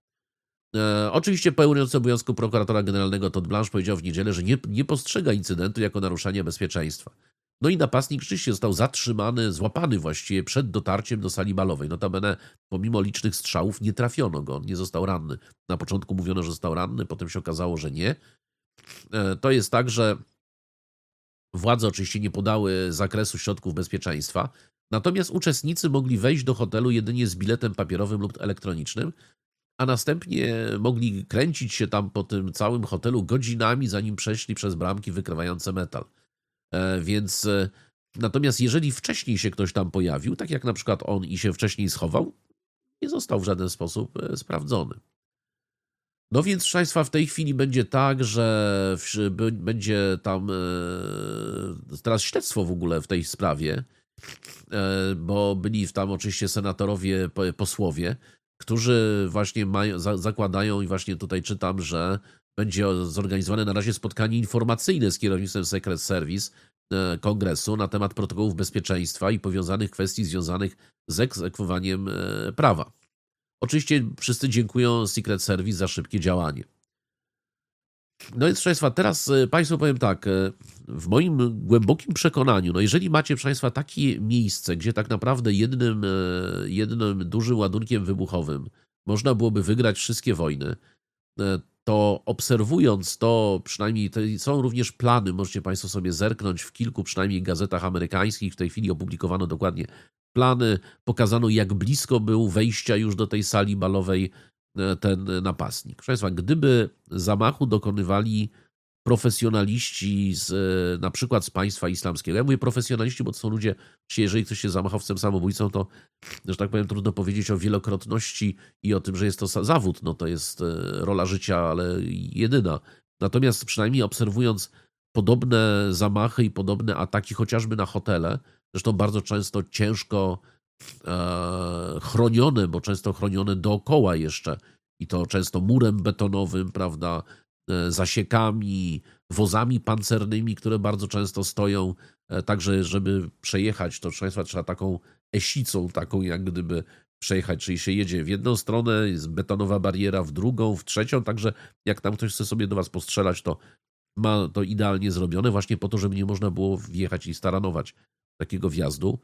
E, oczywiście pełniący obowiązku prokuratora generalnego Todd Blanche powiedział w niedzielę, że nie, nie postrzega incydentu jako naruszenia bezpieczeństwa. No i napastnik rzeczywiście został zatrzymany, złapany właściwie przed dotarciem do sali balowej. Notabene pomimo licznych strzałów nie trafiono go, on nie został ranny. Na początku mówiono, że został ranny, potem się okazało, że nie. To jest tak, że władze oczywiście nie podały zakresu środków bezpieczeństwa, natomiast uczestnicy mogli wejść do hotelu jedynie z biletem papierowym lub elektronicznym, a następnie mogli kręcić się tam po tym całym hotelu godzinami, zanim przeszli przez bramki wykrywające metal. Więc natomiast jeżeli wcześniej się ktoś tam pojawił, tak jak na przykład on i się wcześniej schował, nie został w żaden sposób sprawdzony. No więc, proszę Państwa, w tej chwili będzie tak, że będzie tam teraz śledztwo w ogóle w tej sprawie, bo byli tam oczywiście senatorowie, posłowie, którzy właśnie mają, zakładają i właśnie tutaj czytam, że będzie zorganizowane na razie spotkanie informacyjne z kierownictwem Secret Service Kongresu na temat protokołów bezpieczeństwa i powiązanych kwestii związanych z egzekwowaniem prawa. Oczywiście wszyscy dziękują Secret Service za szybkie działanie. No więc, proszę Państwa, teraz Państwu powiem tak, w moim głębokim przekonaniu, no jeżeli macie, proszę Państwa, takie miejsce, gdzie tak naprawdę jednym, jednym dużym ładunkiem wybuchowym można byłoby wygrać wszystkie wojny, to obserwując to, przynajmniej są również plany, możecie Państwo sobie zerknąć w kilku przynajmniej gazetach amerykańskich, w tej chwili opublikowano dokładnie plany, pokazano jak blisko był wejścia już do tej sali balowej ten napastnik. Proszę Państwa, gdyby zamachu dokonywali profesjonaliści z, e, na przykład z państwa islamskiego. Ja mówię profesjonaliści, bo to są ludzie, jeżeli ktoś jest zamachowcem, samobójcą, to, że tak powiem, trudno powiedzieć o wielokrotności i o tym, że jest to sa- zawód. No to jest e, rola życia, ale jedyna. Natomiast przynajmniej obserwując podobne zamachy i podobne ataki chociażby na hotele, zresztą bardzo często ciężko e, chronione, bo często chronione dookoła jeszcze i to często murem betonowym, prawda, e, zasiekami, wozami pancernymi, które bardzo często stoją, e, także żeby przejechać, to Państwa trzeba taką esicą, taką jak gdyby przejechać, czyli się jedzie w jedną stronę, jest betonowa bariera w drugą, w trzecią, także jak tam ktoś chce sobie do Was postrzelać, to ma to idealnie zrobione, właśnie po to, żeby nie można było wjechać i staranować takiego wjazdu.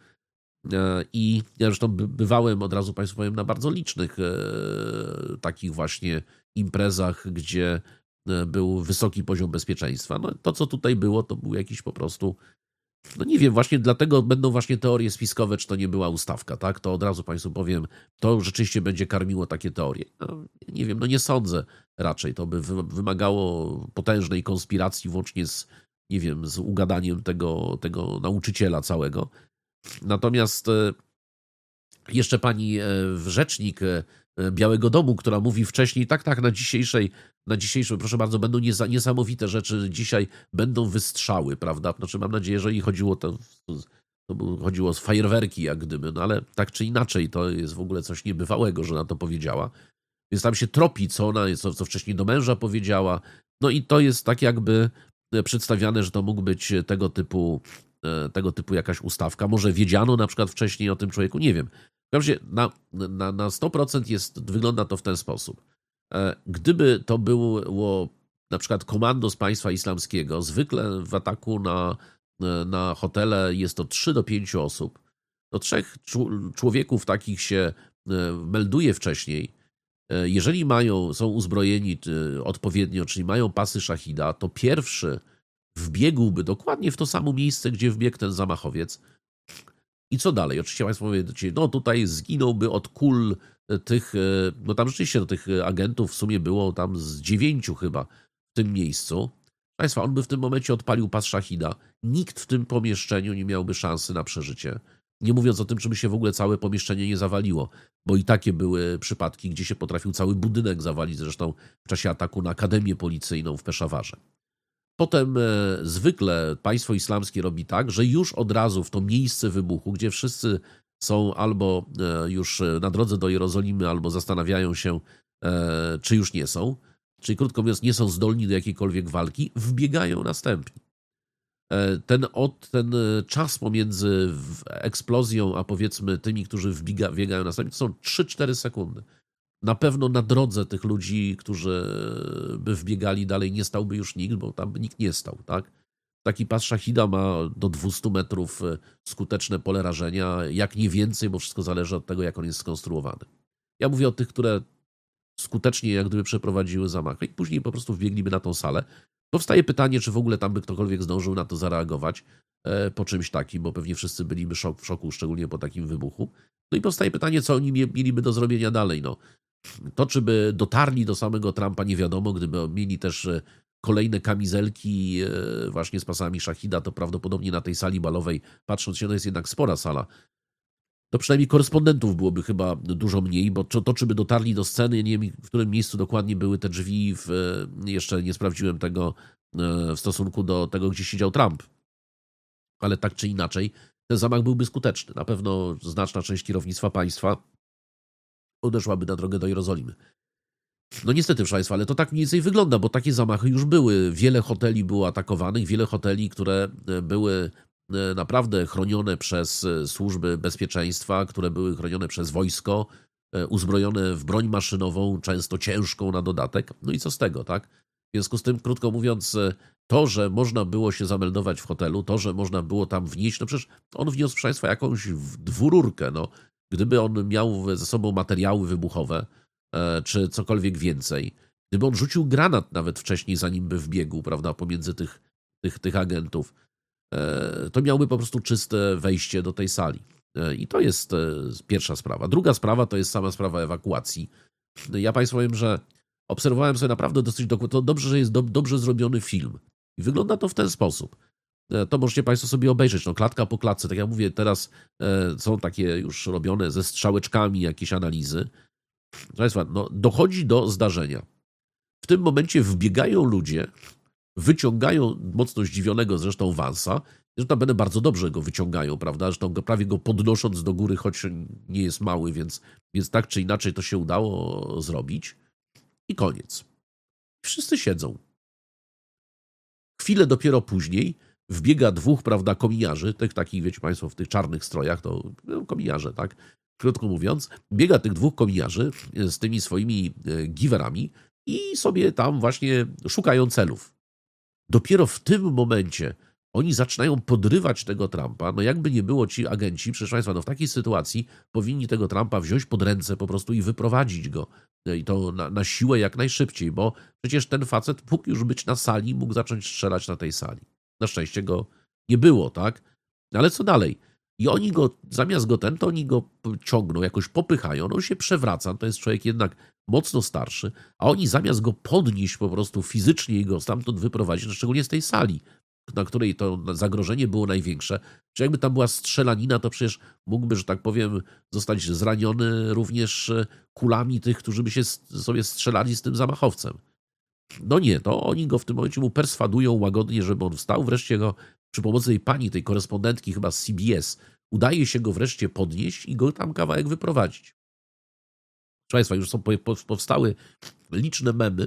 I ja zresztą bywałem, od razu Państwu powiem, na bardzo licznych e, takich właśnie imprezach, gdzie był wysoki poziom bezpieczeństwa. No, to, co tutaj było, to był jakiś po prostu, no nie wiem, właśnie dlatego będą właśnie teorie spiskowe, czy to nie była ustawka, tak? To od razu Państwu powiem, to rzeczywiście będzie karmiło takie teorie. No, nie wiem, no nie sądzę raczej. To by wymagało potężnej konspiracji, włącznie z, nie wiem, z ugadaniem tego, tego nauczyciela całego. Natomiast jeszcze pani rzecznik Białego Domu, która mówi wcześniej, tak, tak, na dzisiejszej, na dzisiejszej, proszę bardzo, będą niesamowite rzeczy, dzisiaj będą wystrzały, prawda? Znaczy mam nadzieję, że jej chodziło to, to chodziło o fajerwerki jak gdyby, no ale tak czy inaczej to jest w ogóle coś niebywałego, że ona to powiedziała. Więc tam się tropi, co ona, co, co wcześniej do męża powiedziała. No i to jest tak jakby przedstawiane, że to mógł być tego typu tego typu jakaś ustawka. Może wiedziano na przykład wcześniej o tym człowieku, nie wiem. W każdym razie na, na, na sto procent jest, wygląda to w ten sposób. Gdyby to było na przykład komando z państwa islamskiego, zwykle w ataku na, na hotele jest to trzy do pięciu osób. To trzech człowieków takich się melduje wcześniej. Jeżeli mają, są uzbrojeni odpowiednio, czyli mają pasy szachida, to pierwszy wbiegłby dokładnie w to samo miejsce, gdzie wbiegł ten zamachowiec. I co dalej? Oczywiście Państwo powiecie, no tutaj zginąłby od kul tych, no tam rzeczywiście do tych agentów w sumie było tam z dziewięciu chyba w tym miejscu. Państwa, on by w tym momencie odpalił pas szachida. Nikt w tym pomieszczeniu nie miałby szansy na przeżycie. Nie mówiąc o tym, czy by się w ogóle całe pomieszczenie nie zawaliło, bo i takie były przypadki, gdzie się potrafił cały budynek zawalić, zresztą w czasie ataku na Akademię Policyjną w Peszawarze. Potem e, zwykle państwo islamskie robi tak, że już od razu w to miejsce wybuchu, gdzie wszyscy są albo e, już na drodze do Jerozolimy, albo zastanawiają się, e, czy już nie są, czyli krótko mówiąc, nie są zdolni do jakiejkolwiek walki, wbiegają następni. E, ten, od, ten czas pomiędzy eksplozją, a powiedzmy tymi, którzy wbiega, wbiegają następni, to są trzy cztery sekundy. Na pewno na drodze tych ludzi, którzy by wbiegali dalej, nie stałby już nikt, bo tam by nikt nie stał, tak? Taki pas szachida ma do dwustu metrów skuteczne pole rażenia, jak nie więcej, bo wszystko zależy od tego, jak on jest skonstruowany. Ja mówię o tych, które skutecznie jak gdyby przeprowadziły zamachy i później po prostu wbiegliby na tą salę. Powstaje pytanie, czy w ogóle tam by ktokolwiek zdążył na to zareagować po czymś takim, bo pewnie wszyscy byliby szok, w szoku, szczególnie po takim wybuchu. No i powstaje pytanie, co oni mieliby do zrobienia dalej, no. To, czy by dotarli do samego Trumpa, nie wiadomo. Gdyby mieli też kolejne kamizelki właśnie z pasami szachida, to prawdopodobnie na tej sali balowej, patrząc się, no jest jednak spora sala, to przynajmniej korespondentów byłoby chyba dużo mniej, bo to, czy by dotarli do sceny, nie wiem, w którym miejscu dokładnie były te drzwi, w, jeszcze nie sprawdziłem tego w stosunku do tego, gdzie siedział Trump. Ale tak czy inaczej, ten zamach byłby skuteczny. Na pewno znaczna część kierownictwa państwa odeszłaby na drogę do Jerozolimy. No niestety, proszę Państwa, ale to tak mniej więcej wygląda, bo takie zamachy już były. Wiele hoteli było atakowanych, wiele hoteli, które były naprawdę chronione przez służby bezpieczeństwa, które były chronione przez wojsko, uzbrojone w broń maszynową, często ciężką na dodatek. No i co z tego, tak? W związku z tym, krótko mówiąc, to, że można było się zameldować w hotelu, to, że można było tam wnieść, no przecież on wniósł, proszę Państwa, jakąś dwururkę, no. Gdyby on miał ze sobą materiały wybuchowe, czy cokolwiek więcej, gdyby on rzucił granat nawet wcześniej, zanim by wbiegł, prawda, pomiędzy tych, tych, tych agentów, to miałby po prostu czyste wejście do tej sali. I to jest pierwsza sprawa. Druga sprawa to jest sama sprawa ewakuacji. Ja Państwu powiem, że obserwowałem sobie naprawdę dosyć dokładnie. To dobrze, że jest do, dobrze zrobiony film. I wygląda to w ten sposób. To możecie Państwo sobie obejrzeć, no klatka po klatce. Tak jak mówię, teraz są takie już robione ze strzałeczkami jakieś analizy. Proszę Państwa, no, dochodzi do zdarzenia. W tym momencie wbiegają ludzie, wyciągają mocno zdziwionego zresztą Vance'a, zresztą będę bardzo dobrze go wyciągają, prawda, zresztą go, prawie go podnosząc do góry, choć nie jest mały, więc, więc tak czy inaczej to się udało zrobić. I koniec. Wszyscy siedzą. Chwilę dopiero później wbiega dwóch, prawda, kominiarzy, tych takich, wiecie Państwo, w tych czarnych strojach, to no, kominiarze, tak, krótko mówiąc, biega tych dwóch kominiarzy z tymi swoimi giwerami i sobie tam właśnie szukają celów. Dopiero w tym momencie oni zaczynają podrywać tego Trumpa, no jakby nie było ci agenci, proszę Państwa, no w takiej sytuacji powinni tego Trumpa wziąć pod ręce po prostu i wyprowadzić go. I to na, na siłę jak najszybciej, bo przecież ten facet mógł już być na sali, mógł zacząć strzelać na tej sali. Na szczęście go nie było, tak? Ale co dalej? I oni go, zamiast go ten, to oni go ciągną, jakoś popychają, no on się przewraca, to jest człowiek jednak mocno starszy, a oni zamiast go podnieść po prostu fizycznie i go stamtąd wyprowadzić, no szczególnie z tej sali, na której to zagrożenie było największe, czy jakby tam była strzelanina, to przecież mógłby, że tak powiem, zostać zraniony również kulami tych, którzy by się sobie strzelali z tym zamachowcem. No nie, to oni go w tym momencie mu perswadują łagodnie, żeby on wstał, wreszcie go przy pomocy tej pani, tej korespondentki chyba z C B S, udaje się go wreszcie podnieść i go tam kawałek wyprowadzić. Proszę Państwa, już są powstały liczne memy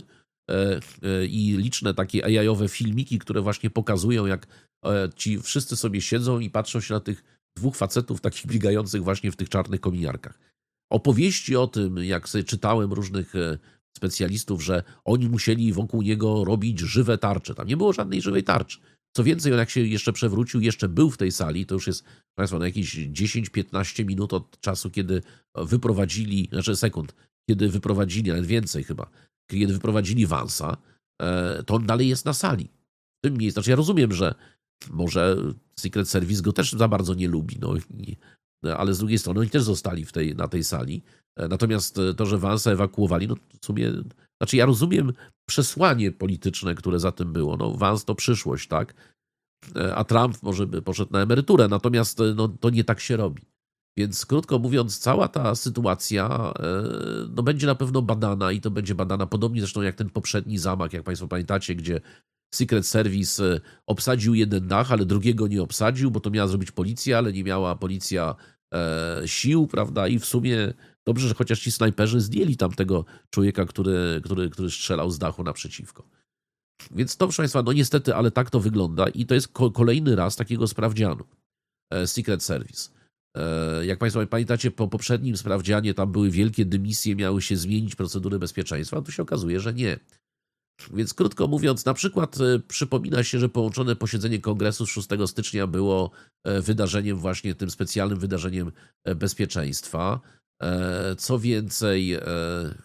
i liczne takie A I-owe filmiki, które właśnie pokazują, jak ci wszyscy sobie siedzą i patrzą się na tych dwóch facetów takich biegających właśnie w tych czarnych kominiarkach. Opowieści o tym, jak sobie czytałem różnych specjalistów, że oni musieli wokół niego robić żywe tarcze. Tam nie było żadnej żywej tarczy. Co więcej, on jak się jeszcze przewrócił, jeszcze był w tej sali, to już jest, Państwo, na jakieś dziesięć piętnaście minut od czasu, kiedy wyprowadzili, znaczy sekund, kiedy wyprowadzili, nawet więcej chyba, kiedy wyprowadzili Vance'a, to on dalej jest na sali. W tym miejscu. Znaczy ja rozumiem, że może Secret Service go też za bardzo nie lubi, no, ale z drugiej strony oni też zostali w tej, na tej sali. Natomiast to, że Vance'a ewakuowali, no w sumie, znaczy ja rozumiem przesłanie polityczne, które za tym było. No Vance to przyszłość, tak? A Trump może by poszedł na emeryturę, natomiast no, to nie tak się robi. Więc krótko mówiąc, cała ta sytuacja no, będzie na pewno badana i to będzie badana podobnie zresztą jak ten poprzedni zamach, jak Państwo pamiętacie, gdzie Secret Service obsadził jeden dach, ale drugiego nie obsadził, bo to miała zrobić policja, ale nie miała policja e, sił, prawda? I w sumie dobrze, że chociaż ci snajperzy zdjęli tam tego człowieka, który, który, który strzelał z dachu naprzeciwko. Więc to, proszę Państwa, no niestety, ale tak to wygląda i to jest ko- kolejny raz takiego sprawdzianu e, Secret Service. E, jak Państwo pamiętacie, po poprzednim sprawdzianie tam były wielkie dymisje, miały się zmienić procedury bezpieczeństwa, a tu się okazuje, że nie. Więc krótko mówiąc, na przykład e, przypomina się, że połączone posiedzenie kongresu z szóstego stycznia było e, wydarzeniem właśnie tym specjalnym wydarzeniem e, bezpieczeństwa. E, co więcej, e,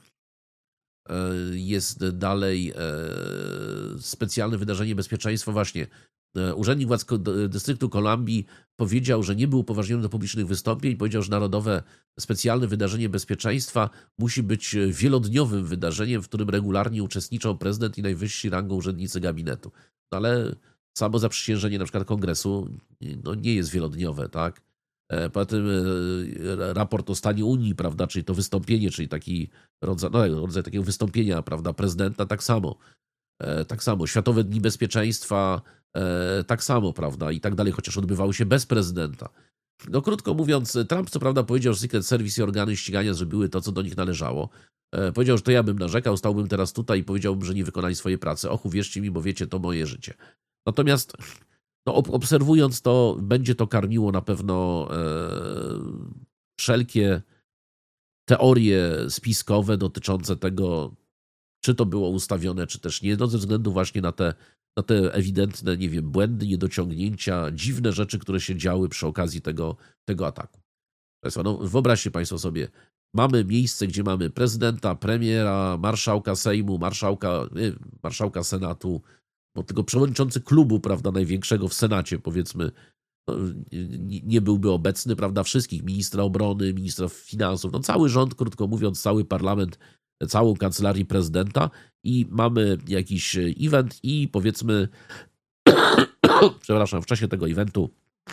e, jest dalej e, specjalne wydarzenie bezpieczeństwa właśnie. E, Urzędnik Władz Ko- Dystryktu Kolumbii powiedział, że nie był upoważniony do publicznych wystąpień, powiedział, że Narodowe Specjalne Wydarzenie Bezpieczeństwa musi być wielodniowym wydarzeniem, w którym regularnie uczestniczą prezydent i najwyżsi rangą urzędnicy gabinetu. No ale samo zaprzysiężenie na przykład kongresu no, nie jest wielodniowe, tak? E, Poza tym e, raport o stanie Unii, prawda, czyli to wystąpienie, czyli taki rodzaj, no, rodzaj takiego wystąpienia, prawda, prezydenta, tak samo. E, Tak samo. Światowe Dni Bezpieczeństwa, e, tak samo, prawda, i tak dalej, chociaż odbywały się bez prezydenta. No krótko mówiąc, Trump co prawda powiedział, że Secret Service i organy ścigania zrobiły to, co do nich należało. E, Powiedział, że to ja bym narzekał, stałbym teraz tutaj i powiedziałbym, że nie wykonali swojej pracy. Och, uwierzcie mi, bo wiecie, to moje życie. Natomiast no, ob- obserwując to, będzie to karmiło na pewno e, wszelkie teorie spiskowe dotyczące tego, czy to było ustawione, czy też nie, no ze względu właśnie na te, na te ewidentne, nie wiem, błędy, niedociągnięcia, dziwne rzeczy, które się działy przy okazji tego, tego ataku. Państwa, no, wyobraźcie Państwo sobie, mamy miejsce, gdzie mamy prezydenta, premiera, marszałka Sejmu, marszałka, nie, marszałka Senatu, bo tego przewodniczący klubu, prawda, największego w Senacie, powiedzmy, no, nie, nie byłby obecny, prawda, wszystkich, ministra obrony, ministra finansów, no cały rząd, krótko mówiąc, cały parlament, całą kancelarię prezydenta i mamy jakiś event i powiedzmy przepraszam, w czasie tego eventu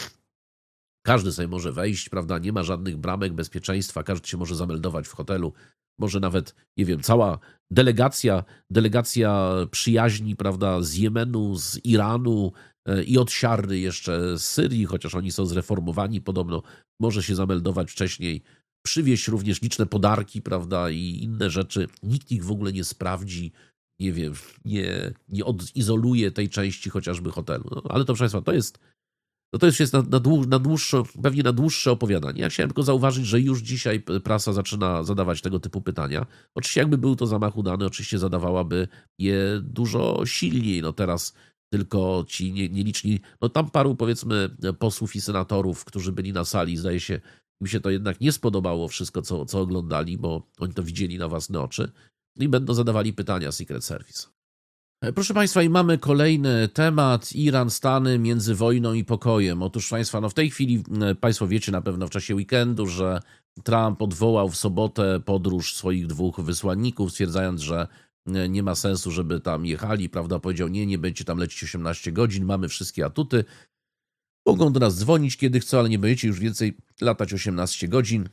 każdy sobie może wejść, prawda, nie ma żadnych bramek bezpieczeństwa, każdy się może zameldować w hotelu, może nawet, nie wiem, cała delegacja, delegacja przyjaźni, prawda, z Jemenu, z Iranu i od Siarry jeszcze z Syrii, chociaż oni są zreformowani podobno, może się zameldować wcześniej, przywieźć również liczne podarki, prawda, i inne rzeczy. Nikt ich w ogóle nie sprawdzi, nie wiem, nie, nie odizoluje tej części chociażby hotelu. No, ale to, proszę Państwa, to jest No to już jest na, na, dłu, na dłuższe, pewnie na dłuższe opowiadanie. Ja chciałem tylko zauważyć, że już dzisiaj prasa zaczyna zadawać tego typu pytania. Oczywiście jakby był to zamach udany, oczywiście zadawałaby je dużo silniej. No teraz tylko ci nie- nieliczni, no tam paru powiedzmy posłów i senatorów, którzy byli na sali, zdaje się, im się to jednak nie spodobało wszystko, co, co oglądali, bo oni to widzieli na własne oczy i będą zadawali pytania Secret Service. Proszę Państwa, i mamy kolejny temat. Iran, Stany między wojną i pokojem. Otóż Państwa, no w tej chwili Państwo wiecie na pewno w czasie weekendu, że Trump odwołał w sobotę podróż swoich dwóch wysłanników, stwierdzając, że nie ma sensu, żeby tam jechali, prawda? Powiedział, nie, nie będziecie tam lecieć osiemnaście godzin, mamy wszystkie atuty. Mogą do nas dzwonić kiedy chcą, ale nie będziecie już więcej latać osiemnaście godzin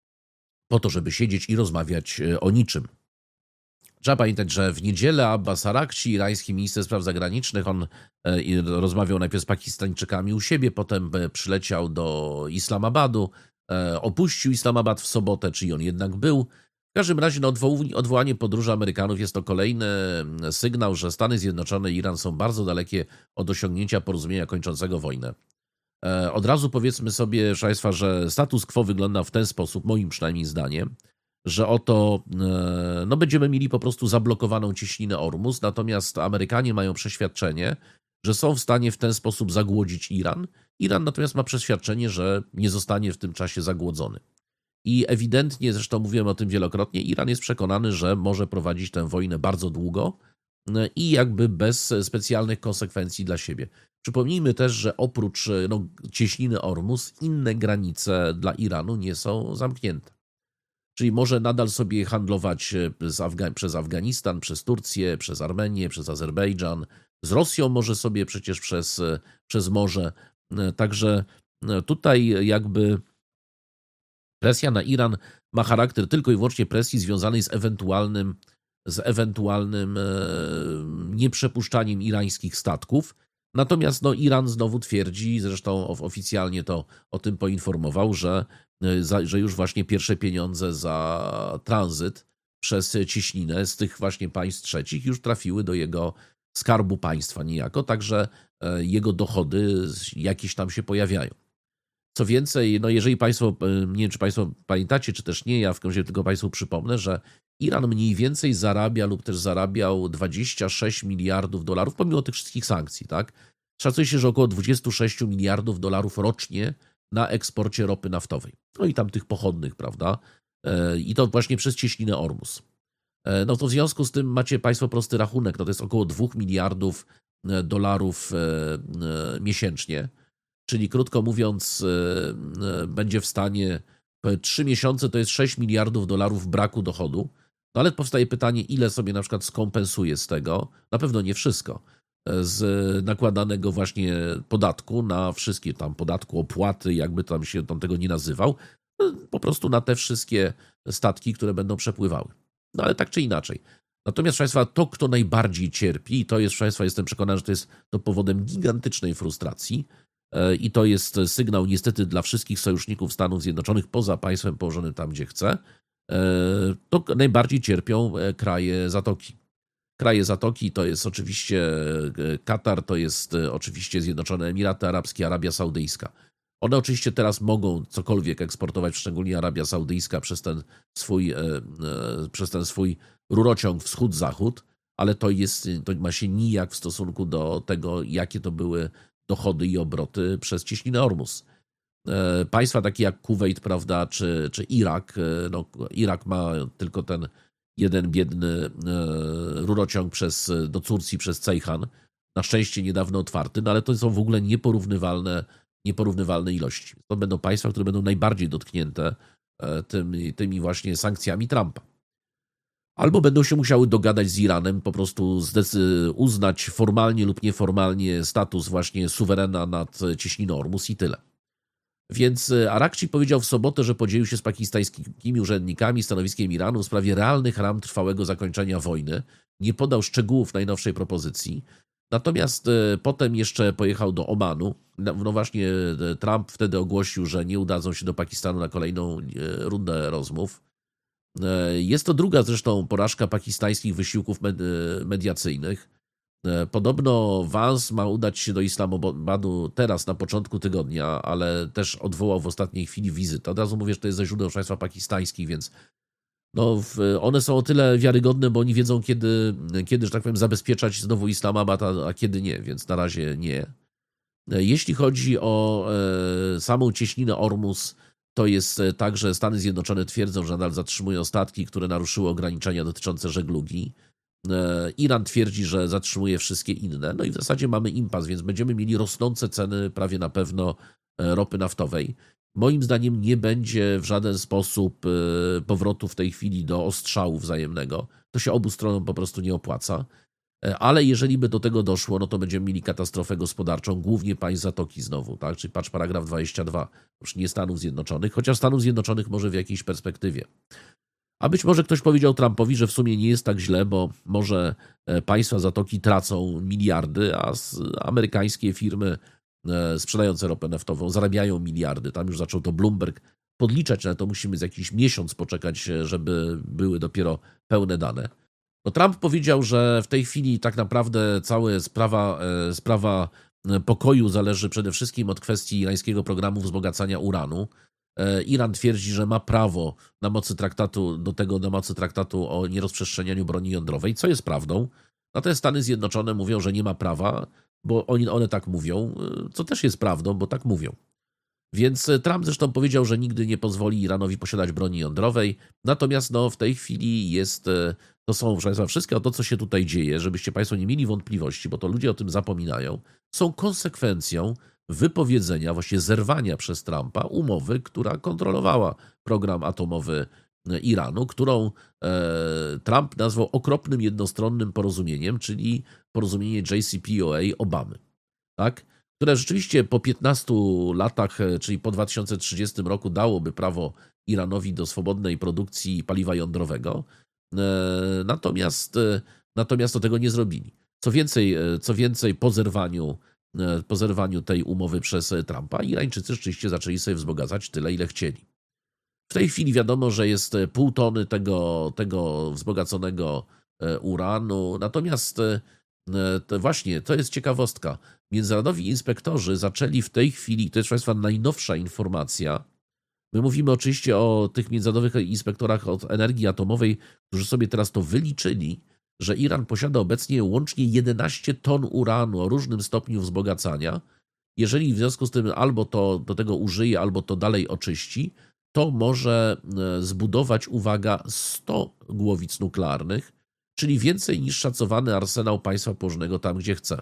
po to, żeby siedzieć i rozmawiać o niczym. Trzeba pamiętać, że w niedzielę Abbas Araghchi, irański minister spraw zagranicznych, on e, rozmawiał najpierw z Pakistańczykami u siebie, potem e, przyleciał do Islamabadu, e, opuścił Islamabad w sobotę, czyli on jednak był. W każdym razie no, odwoł- odwołanie podróży Amerykanów jest to kolejny sygnał, że Stany Zjednoczone i Iran są bardzo dalekie od osiągnięcia porozumienia kończącego wojnę. E, Od razu powiedzmy sobie, proszę Państwa, że status quo wygląda w ten sposób, moim przynajmniej zdaniem, że oto e, no będziemy mieli po prostu zablokowaną cieśninę Ormus, natomiast Amerykanie mają przeświadczenie, że są w stanie w ten sposób zagłodzić Iran. Iran natomiast ma przeświadczenie, że nie zostanie w tym czasie zagłodzony. I ewidentnie, zresztą mówiłem o tym wielokrotnie, Iran jest przekonany, że może prowadzić tę wojnę bardzo długo e, i jakby bez specjalnych konsekwencji dla siebie. Przypomnijmy też, że oprócz e, no, cieśniny Ormus inne granice dla Iranu nie są zamknięte. Czyli może nadal sobie handlować z Afga- przez Afganistan, przez Turcję, przez Armenię, przez Azerbejdżan. Z Rosją może sobie przecież przez, przez morze. Także tutaj jakby presja na Iran ma charakter tylko i wyłącznie presji związanej z ewentualnym, z ewentualnym e, nieprzepuszczaniem irańskich statków. Natomiast no, Iran znowu twierdzi, zresztą of- oficjalnie to o tym poinformował, że, e, za, że już właśnie pierwsze pieniądze za tranzyt przez cieśninę z tych właśnie państw trzecich już trafiły do jego skarbu państwa niejako, także e, jego dochody z- jakieś tam się pojawiają. Co więcej, no jeżeli Państwo, e, nie wiem czy Państwo pamiętacie, czy też nie, ja w każdym razie tylko Państwu przypomnę, że Iran mniej więcej zarabia lub też zarabiał dwadzieścia sześć miliardów dolarów, pomimo tych wszystkich sankcji, tak? Szacuje się, że około dwadzieścia sześć miliardów dolarów rocznie na eksporcie ropy naftowej. No i tam tych pochodnych, prawda? E, I to właśnie przez cieśninę Ormus. E, No to w związku z tym macie Państwo prosty rachunek, no to jest około dwóch miliardów e, dolarów e, e, miesięcznie. Czyli krótko mówiąc, e, e, będzie w stanie e, trzy miesiące to jest sześć miliardów dolarów braku dochodu. No ale powstaje pytanie, ile sobie na przykład skompensuje z tego, na pewno nie wszystko, e, z nakładanego właśnie podatku na wszystkie tam podatku, opłaty, jakby tam się tam tego nie nazywał, e, po prostu na te wszystkie statki, które będą przepływały. No ale tak czy inaczej. Natomiast, proszę Państwa, to, kto najbardziej cierpi, i to jest, proszę Państwa, jestem przekonany, że to jest to powodem gigantycznej frustracji, e, i to jest sygnał niestety dla wszystkich sojuszników Stanów Zjednoczonych poza państwem położonym tam, gdzie chce, e, to najbardziej cierpią e, kraje Zatoki. Kraje Zatoki to jest oczywiście e, Katar, to jest e, oczywiście Zjednoczone Emiraty Arabskie, Arabia Saudyjska. One oczywiście teraz mogą cokolwiek eksportować, szczególnie Arabia Saudyjska przez ten swój, e, e, przez ten swój rurociąg wschód-zachód, ale to, jest, to ma się nijak w stosunku do tego, jakie to były dochody i obroty przez cieśninę Ormus. E, Państwa takie jak Kuwejt, prawda, czy, czy Irak, e, no, Irak ma tylko ten jeden biedny e, rurociąg przez, do Turcji przez Ceyhan, na szczęście niedawno otwarty, no ale to są w ogóle nieporównywalne, nieporównywalne ilości. To będą państwa, które będą najbardziej dotknięte e, tymi, tymi właśnie sankcjami Trumpa. albo będą się musiały dogadać z Iranem, po prostu uznać formalnie lub nieformalnie status właśnie suwerena nad cieśniną Ormus i tyle. Więc Arakci powiedział w sobotę, że podzielił się z pakistańskimi urzędnikami stanowiskiem Iranu w sprawie realnych ram trwałego zakończenia wojny. Nie podał szczegółów najnowszej propozycji. Natomiast potem jeszcze pojechał do Omanu. No właśnie Trump wtedy ogłosił, że nie udadzą się do Pakistanu na kolejną rundę rozmów. Jest to druga zresztą porażka pakistańskich wysiłków mediacyjnych. Podobno Vance ma udać się do Islamabadu teraz na początku tygodnia, ale też odwołał w ostatniej chwili wizytę. Od razu mówię, że to jest ze źródeł państwa pakistańskich, więc no, one są o tyle wiarygodne, bo oni wiedzą, kiedy, kiedy że tak powiem, zabezpieczać znowu Islamabad, a, a kiedy nie, więc na razie nie. Jeśli chodzi o e, samą cieśninę Ormus, to jest tak, że Stany Zjednoczone twierdzą, że nadal zatrzymują statki, które naruszyły ograniczenia dotyczące żeglugi. Iran twierdzi, że zatrzymuje wszystkie inne. No i w zasadzie mamy impas, więc będziemy mieli rosnące ceny prawie na pewno ropy naftowej. Moim zdaniem nie będzie w żaden sposób powrotu w tej chwili do ostrzału wzajemnego. To się obu stronom po prostu nie opłaca. Ale jeżeli by do tego doszło, no to będziemy mieli katastrofę gospodarczą, głównie państw Zatoki znowu, tak? Czyli patrz paragraf dwadzieścia dwa, już nie Stanów Zjednoczonych, chociaż Stanów Zjednoczonych może w jakiejś perspektywie. A być może ktoś powiedział Trumpowi, że w sumie nie jest tak źle, bo może państwa Zatoki tracą miliardy, a amerykańskie firmy sprzedające ropę naftową zarabiają miliardy. Tam już zaczął to Bloomberg podliczać, ale to musimy z jakiś miesiąc poczekać, żeby były dopiero pełne dane. No Trump powiedział, że w tej chwili tak naprawdę cała sprawa, sprawa pokoju zależy przede wszystkim od kwestii irańskiego programu wzbogacania uranu. Iran twierdzi, że ma prawo na mocy traktatu, do tego na mocy traktatu o nierozprzestrzenianiu broni jądrowej, co jest prawdą. Natomiast Stany Zjednoczone mówią, że nie ma prawa, bo oni, one tak mówią, co też jest prawdą, bo tak mówią. Więc Trump zresztą powiedział, że nigdy nie pozwoli Iranowi posiadać broni jądrowej. Natomiast no, w tej chwili jest, to są, proszę Państwa, wszystko to, co się tutaj dzieje, żebyście Państwo nie mieli wątpliwości, bo to ludzie o tym zapominają, są konsekwencją wypowiedzenia, właśnie zerwania przez Trumpa umowy, która kontrolowała program atomowy Iranu, którą e, Trump nazwał okropnym jednostronnym porozumieniem, czyli porozumienie J C P O A Obamy, tak? Które rzeczywiście po piętnastu latach, czyli po dwa tysiące trzydziestym roku dałoby prawo Iranowi do swobodnej produkcji paliwa jądrowego, e, natomiast, e, natomiast to tego nie zrobili. Co więcej, e, co więcej po zerwaniu po zerwaniu tej umowy przez Trumpa, Irańczycy rzeczywiście zaczęli sobie wzbogacać tyle, ile chcieli. W tej chwili wiadomo, że jest pół tony tego, tego wzbogaconego uranu, natomiast to właśnie, to jest ciekawostka. Międzynarodowi inspektorzy zaczęli w tej chwili, to jest, proszę Państwa, najnowsza informacja. My mówimy oczywiście o tych międzynarodowych inspektorach od energii atomowej, którzy sobie teraz to wyliczyli, że Iran posiada obecnie łącznie jedenaście ton uranu o różnym stopniu wzbogacania. Jeżeli w związku z tym albo to do tego użyje, albo to dalej oczyści, to może zbudować, uwaga, sto głowic nuklearnych, czyli więcej niż szacowany arsenał państwa położonego tam, gdzie chce.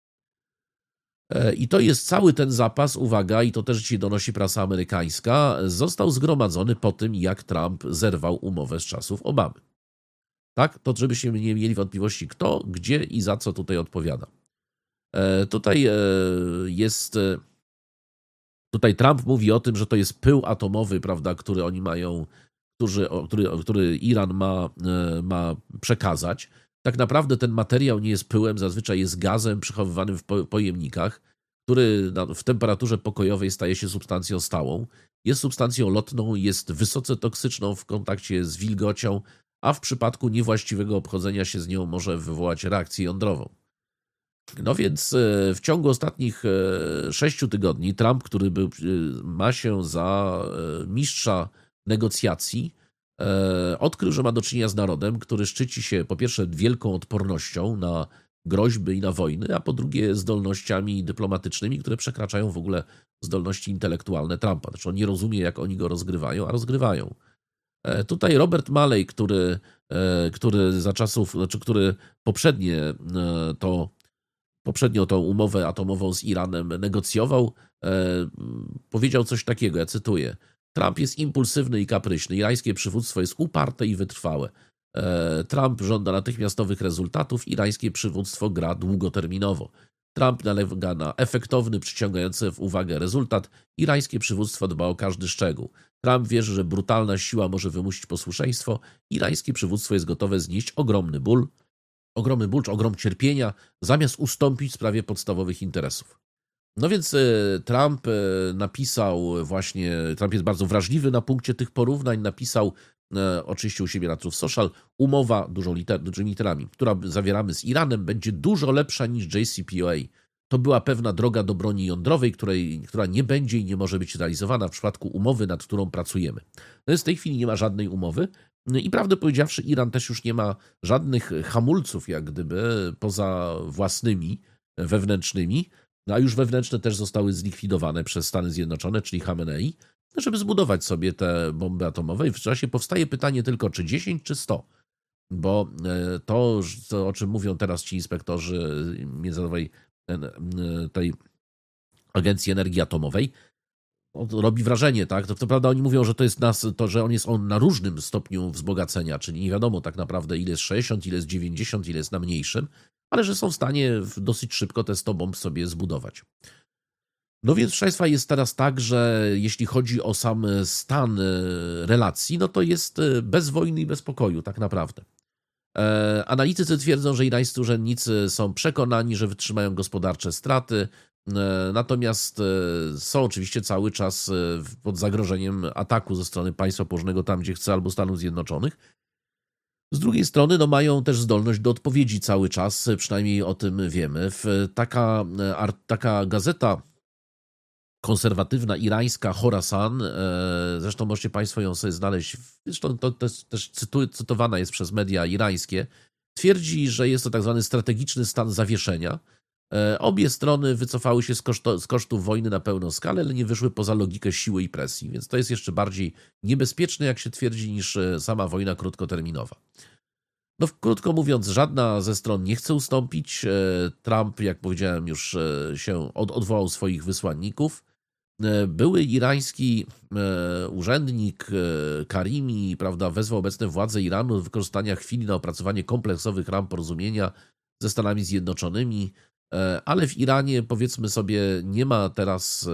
I to jest cały ten zapas, uwaga, i to też dzisiaj donosi prasa amerykańska, został zgromadzony po tym, jak Trump zerwał umowę z czasów Obamy. Tak? To żebyśmy nie mieli wątpliwości, kto, gdzie i za co tutaj odpowiada. E, tutaj e, jest... E, tutaj Trump mówi o tym, że to jest pył atomowy, prawda, który oni mają, którzy, o, który, który Iran ma, e, ma przekazać. Tak naprawdę ten materiał nie jest pyłem, zazwyczaj jest gazem przechowywanym w po, pojemnikach, który na, w temperaturze pokojowej staje się substancją stałą. Jest substancją lotną, jest wysoce toksyczną w kontakcie z wilgocią, a w przypadku niewłaściwego obchodzenia się z nią może wywołać reakcję jądrową. No więc w ciągu ostatnich sześciu tygodni Trump, który był, ma się za mistrza negocjacji, odkrył, że ma do czynienia z narodem, który szczyci się po pierwsze wielką odpornością na groźby i na wojny, a po drugie zdolnościami dyplomatycznymi, które przekraczają w ogóle zdolności intelektualne Trumpa. Znaczy on nie rozumie, jak oni go rozgrywają, a rozgrywają. Tutaj Robert Malley, który, który za czasów, znaczy który poprzednie to, poprzednio tą umowę atomową z Iranem negocjował, powiedział coś takiego, ja cytuję: Trump jest impulsywny i kapryśny, irańskie przywództwo jest uparte i wytrwałe. Trump żąda natychmiastowych rezultatów, irańskie przywództwo gra długoterminowo. Trump nalega na efektowny, przyciągający w uwagę rezultat. Irańskie przywództwo dba o każdy szczegół. Trump wierzy, że brutalna siła może wymusić posłuszeństwo. Irańskie przywództwo jest gotowe znieść ogromny ból, ogromny ból czy ogrom cierpienia, zamiast ustąpić w sprawie podstawowych interesów. No więc Trump napisał właśnie, Trump jest bardzo wrażliwy na punkcie tych porównań, napisał oczywiście u siebie na Truth Social, umowa dużą liter, dużymi literami, która zawieramy z Iranem, będzie dużo lepsza niż J C P O A. To była pewna droga do broni jądrowej, której, która nie będzie i nie może być realizowana w przypadku umowy, nad którą pracujemy. No więc w tej chwili nie ma żadnej umowy i prawdę powiedziawszy, Iran też już nie ma żadnych hamulców, jak gdyby, poza własnymi, wewnętrznymi, no a już wewnętrzne też zostały zlikwidowane przez Stany Zjednoczone, czyli Khamenei, żeby zbudować sobie te bomby atomowe. I w czasie powstaje pytanie tylko, czy dziesięć, czy sto. Bo to, o czym mówią teraz ci inspektorzy Międzynarodowej tej Agencji Energii Atomowej, robi wrażenie, tak? To, to prawda, oni mówią, że to jest nas, to, że on jest on na różnym stopniu wzbogacenia, czyli nie wiadomo tak naprawdę, ile jest sześćdziesiąt, ile jest dziewięćdziesiąt, ile jest na mniejszym, ale że są w stanie dosyć szybko te sto bomb sobie zbudować. No więc, proszę Państwa, jest teraz tak, że jeśli chodzi o sam stan relacji, no to jest bez wojny i bez pokoju, tak naprawdę. Analitycy twierdzą, że irańscy urzędnicy są przekonani, że wytrzymają gospodarcze straty, natomiast są oczywiście cały czas pod zagrożeniem ataku ze strony państwa położonego tam, gdzie chce, albo Stanów Zjednoczonych. Z drugiej strony no, mają też zdolność do odpowiedzi cały czas, przynajmniej o tym wiemy. Taka, taka gazeta konserwatywna irańska Khorasan, zresztą możecie Państwo ją sobie znaleźć, zresztą to też, też cytowana jest przez media irańskie, twierdzi, że jest to tak zwany strategiczny stan zawieszenia. Obie strony wycofały się z, koszto, z kosztów wojny na pełną skalę, ale nie wyszły poza logikę siły i presji, więc to jest jeszcze bardziej niebezpieczne, jak się twierdzi, niż sama wojna krótkoterminowa. No, krótko mówiąc, żadna ze stron nie chce ustąpić. Trump, jak powiedziałem, już się od, odwołał swoich wysłanników. Były irański urzędnik Karimi, prawda, wezwał obecne władze Iranu do wykorzystania chwili na opracowanie kompleksowych ram porozumienia ze Stanami Zjednoczonymi, ale w Iranie, powiedzmy sobie, nie ma teraz,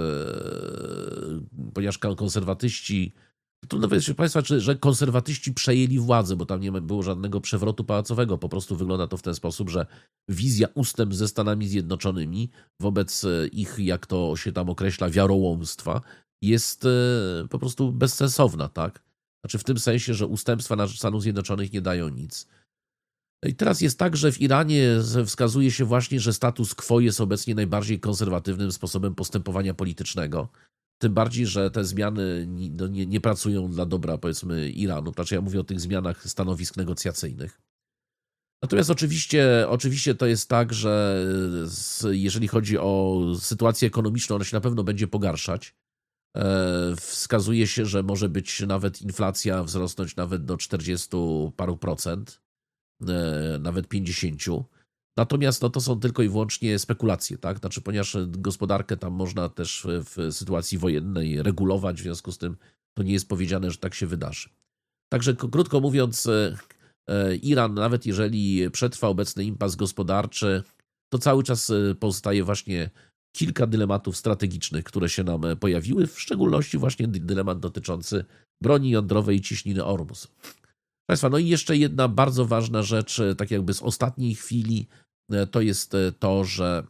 ponieważ konserwatyści, trudno powiedzieć Państwa, że konserwatyści przejęli władzę, bo tam nie było żadnego przewrotu pałacowego, po prostu wygląda to w ten sposób, że wizja ustęp ze Stanami Zjednoczonymi wobec ich, jak to się tam określa, wiarołomstwa jest po prostu bezsensowna, tak? Znaczy w tym sensie, że ustępstwa na rzecz Stanów Zjednoczonych nie dają nic. I teraz jest tak, że w Iranie wskazuje się właśnie, że status quo jest obecnie najbardziej konserwatywnym sposobem postępowania politycznego. Tym bardziej, że te zmiany no, nie, nie pracują dla dobra, powiedzmy, Iranu. Znaczy ja mówię o tych zmianach stanowisk negocjacyjnych. Natomiast oczywiście, oczywiście to jest tak, że jeżeli chodzi o sytuację ekonomiczną, ona się na pewno będzie pogarszać. Wskazuje się, że może być nawet inflacja wzrosnąć nawet do czterdziestu paru procent, nawet pięćdziesięciu. Natomiast no, to są tylko i wyłącznie spekulacje, tak? Znaczy, ponieważ gospodarkę tam można też w sytuacji wojennej regulować, w związku z tym to nie jest powiedziane, że tak się wydarzy. Także krótko mówiąc, Iran, nawet jeżeli przetrwa obecny impas gospodarczy, to cały czas pozostaje właśnie kilka dylematów strategicznych, które się nam pojawiły, w szczególności właśnie dylemat dotyczący broni jądrowej i ciśniny Ormus. Państwa, no i jeszcze jedna bardzo ważna rzecz, tak jakby z ostatniej chwili, to jest to, że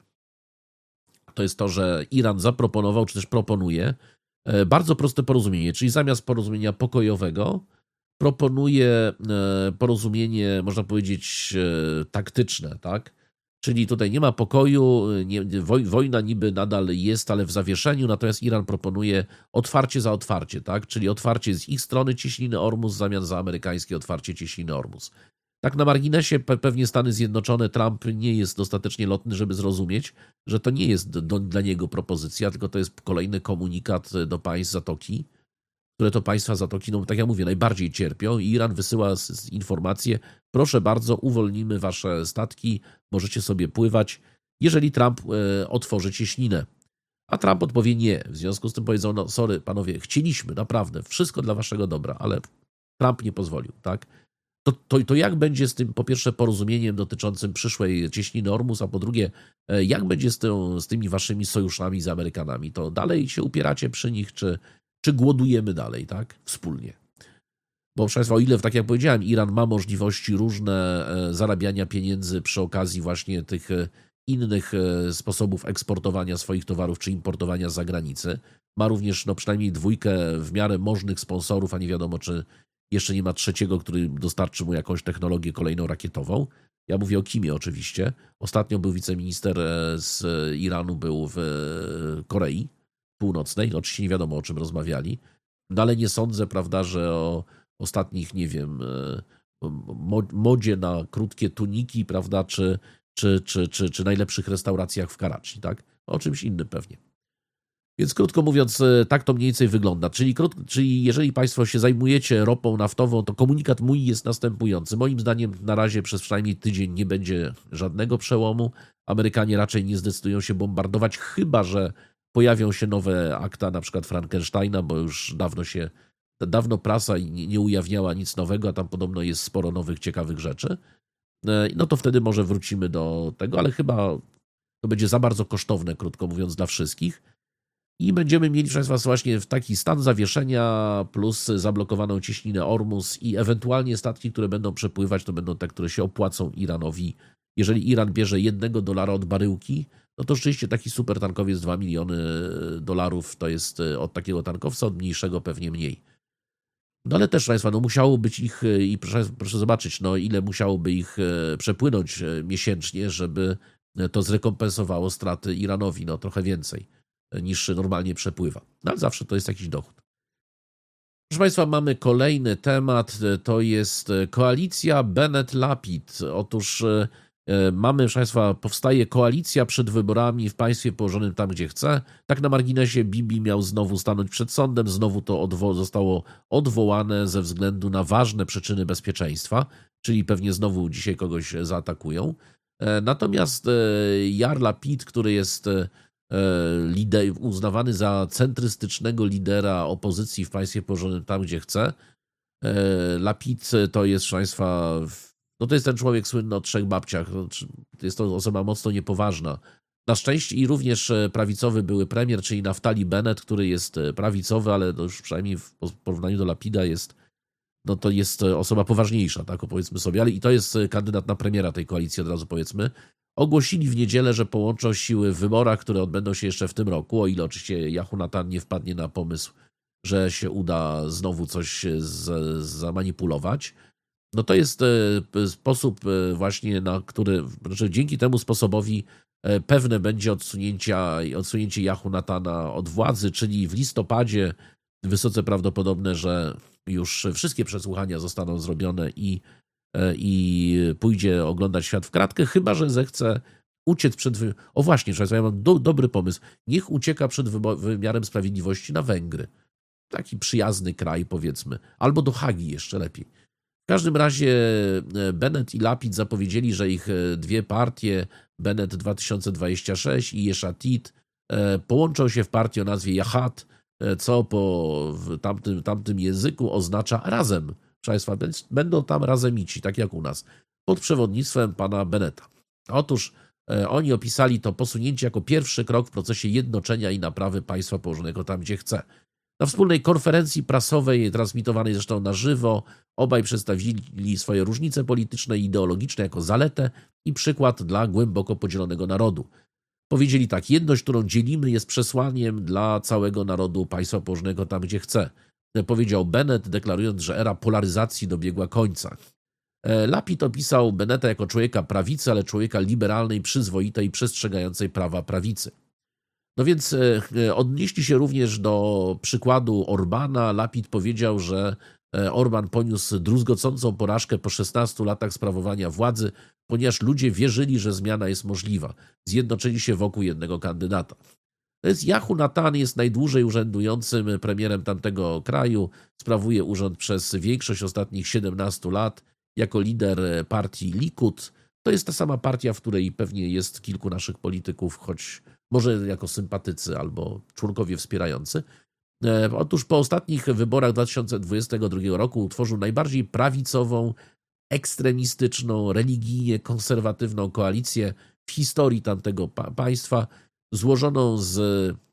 to jest to, że Iran zaproponował, czy też proponuje bardzo proste porozumienie, czyli zamiast porozumienia pokojowego proponuje porozumienie, można powiedzieć, taktyczne, tak? Czyli tutaj nie ma pokoju, nie, wojna niby nadal jest, ale w zawieszeniu, natomiast Iran proponuje otwarcie za otwarcie, tak? Czyli otwarcie z ich strony cieśniny Ormus w zamian za amerykańskie otwarcie cieśniny Ormus. Tak na marginesie pewnie Stany Zjednoczone, Trump nie jest dostatecznie lotny, żeby zrozumieć, że to nie jest do, dla niego propozycja, tylko to jest kolejny komunikat do państw Zatoki, które to państwa Zatoki, no tak jak mówię, najbardziej cierpią i Iran wysyła informację, proszę bardzo, uwolnimy wasze statki, możecie sobie pływać, jeżeli Trump e, otworzy cieśninę. A Trump odpowie nie. W związku z tym powiedzą, no sorry panowie, chcieliśmy, naprawdę, wszystko dla waszego dobra, ale Trump nie pozwolił, tak? to, to, to jak będzie z tym, po pierwsze, porozumieniem dotyczącym przyszłej cieśniny Ormus, a po drugie, jak będzie z, tą, z tymi waszymi sojuszami z Amerykanami? To dalej się upieracie przy nich, czy, czy głodujemy dalej, tak? Wspólnie. Bo proszę Państwa, o ile, tak jak powiedziałem, Iran ma możliwości różne zarabiania pieniędzy przy okazji właśnie tych innych sposobów eksportowania swoich towarów czy importowania z zagranicy, ma również no, przynajmniej dwójkę w miarę możnych sponsorów, a nie wiadomo, czy jeszcze nie ma trzeciego, który dostarczy mu jakąś technologię kolejną rakietową. Ja mówię o Kimie oczywiście. Ostatnio był wiceminister z Iranu, był w Korei Północnej. Oczywiście nie wiadomo, o czym rozmawiali. No ale nie sądzę, prawda, że o ostatnich, nie wiem, modzie na krótkie tuniki, prawda, czy, czy, czy, czy, czy najlepszych restauracjach w Karachi, tak? O czymś innym pewnie. Więc krótko mówiąc, tak to mniej więcej wygląda. Czyli, czyli jeżeli Państwo się zajmujecie ropą naftową, to komunikat mój jest następujący. Moim zdaniem na razie przez przynajmniej tydzień nie będzie żadnego przełomu. Amerykanie raczej nie zdecydują się bombardować, chyba że pojawią się nowe akta, na przykład Frankensteina, bo już dawno się, dawno prasa nie ujawniała nic nowego, a tam podobno jest sporo nowych, ciekawych rzeczy. No to wtedy może wrócimy do tego, ale chyba to będzie za bardzo kosztowne, krótko mówiąc, dla wszystkich. I będziemy mieli, proszę Państwa, właśnie w taki stan zawieszenia plus zablokowaną cieśninę Ormus i ewentualnie statki, które będą przepływać, to będą te, które się opłacą Iranowi. Jeżeli Iran bierze jednego dolara od baryłki, no to rzeczywiście taki supertankowiec dwa miliony dolarów to jest od takiego tankowca, od mniejszego pewnie mniej. No ale też, Państwa, no musiało być ich, i proszę, proszę zobaczyć, no ile musiałoby ich przepłynąć miesięcznie, żeby to zrekompensowało straty Iranowi, no trochę więcej niż normalnie przepływa. No ale zawsze to jest jakiś dochód. Proszę Państwa, mamy kolejny temat, to jest koalicja Bennett-Lapid. Otóż mamy, proszę Państwa, powstaje koalicja przed wyborami w państwie położonym tam, gdzie chce. Tak na marginesie Bibi miał znowu stanąć przed sądem, znowu to odwo- zostało odwołane ze względu na ważne przyczyny bezpieczeństwa, czyli pewnie znowu dzisiaj kogoś zaatakują. Natomiast Yair Lapid, który jest lider, uznawany za centrystycznego lidera opozycji w państwie położonym tam, gdzie chce. Lapid to jest, proszę Państwa, no to jest ten człowiek słynny o trzech babciach. Jest to osoba mocno niepoważna. Na szczęście i również prawicowy były premier, czyli Naftali Bennett, który jest prawicowy, ale to już przynajmniej w porównaniu do Lapida jest, no to jest osoba poważniejsza, tak powiedzmy sobie, ale i to jest kandydat na premiera tej koalicji, od razu powiedzmy. Ogłosili w niedzielę, że połączą siły w wyborach, które odbędą się jeszcze w tym roku, o ile oczywiście Yahoo nie wpadnie na pomysł, że się uda znowu coś z, zamanipulować. No to jest sposób właśnie, na który, znaczy dzięki temu sposobowi pewne będzie odsunięcia, odsunięcie Yahoo od władzy, czyli w listopadzie wysoce prawdopodobne, że już wszystkie przesłuchania zostaną zrobione i i pójdzie oglądać świat w kratkę, chyba że zechce uciec przed... Wy... O właśnie, ja mam do, dobry pomysł. Niech ucieka przed wymiarem sprawiedliwości na Węgry. Taki przyjazny kraj, powiedzmy. Albo do Hagi jeszcze lepiej. W każdym razie Bennett i Lapid zapowiedzieli, że ich dwie partie, Bennett dwa tysiące dwadzieścia sześć i Yesh Atid, połączą się w partię o nazwie Yahad, co po tamtym, tamtym języku oznacza razem. Państwa, będą tam razemici, tak jak u nas, pod przewodnictwem pana Bennetta. Otóż e, oni opisali to posunięcie jako pierwszy krok w procesie jednoczenia i naprawy państwa położonego tam, gdzie chce. Na wspólnej konferencji prasowej, transmitowanej zresztą na żywo, obaj przedstawili swoje różnice polityczne i ideologiczne jako zaletę i przykład dla głęboko podzielonego narodu. Powiedzieli tak: jedność, którą dzielimy, jest przesłaniem dla całego narodu państwa położonego tam, gdzie chce. Powiedział Bennett, deklarując, że era polaryzacji dobiegła końca. Lapid opisał Bennetta jako człowieka prawicy, ale człowieka liberalnej, przyzwoitej i przestrzegającej prawa prawicy. No więc odnieśli się również do przykładu Orbana. Lapid powiedział, że Orban poniósł druzgocącą porażkę po szesnastu latach sprawowania władzy, ponieważ ludzie wierzyli, że zmiana jest możliwa. Zjednoczyli się wokół jednego kandydata. To jest Yahoo jest najdłużej urzędującym premierem tamtego kraju. Sprawuje urząd przez większość ostatnich siedemnastu lat jako lider partii Likud. To jest ta sama partia, w której pewnie jest kilku naszych polityków, choć może jako sympatycy albo członkowie wspierający. Otóż po ostatnich wyborach dwa tysiące dwudziestego drugiego roku utworzył najbardziej prawicową ekstremistyczną, religijnie konserwatywną koalicję w historii tamtego pa państwa, złożoną z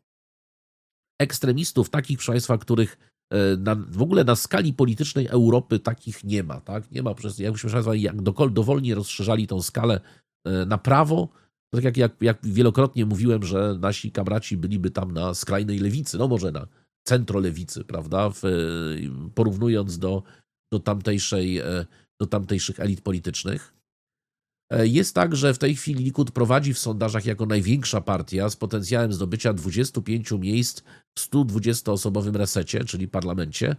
ekstremistów, takich proszę państwa, których na, w ogóle na skali politycznej Europy takich nie ma. Tak? Nie ma, przez, jakbyśmy proszę państwa, jak dokol, dowolnie rozszerzali tą skalę na prawo, tak jak, jak, jak wielokrotnie mówiłem, że nasi kamraci byliby tam na skrajnej lewicy, no może na centrolewicy, prawda, w, porównując do, do, tamtejszej, do tamtejszych elit politycznych. Jest tak, że w tej chwili Likud prowadzi w sondażach jako największa partia z potencjałem zdobycia dwudziestu pięciu miejsc w stu dwudziestoosobowym resecie, czyli parlamencie.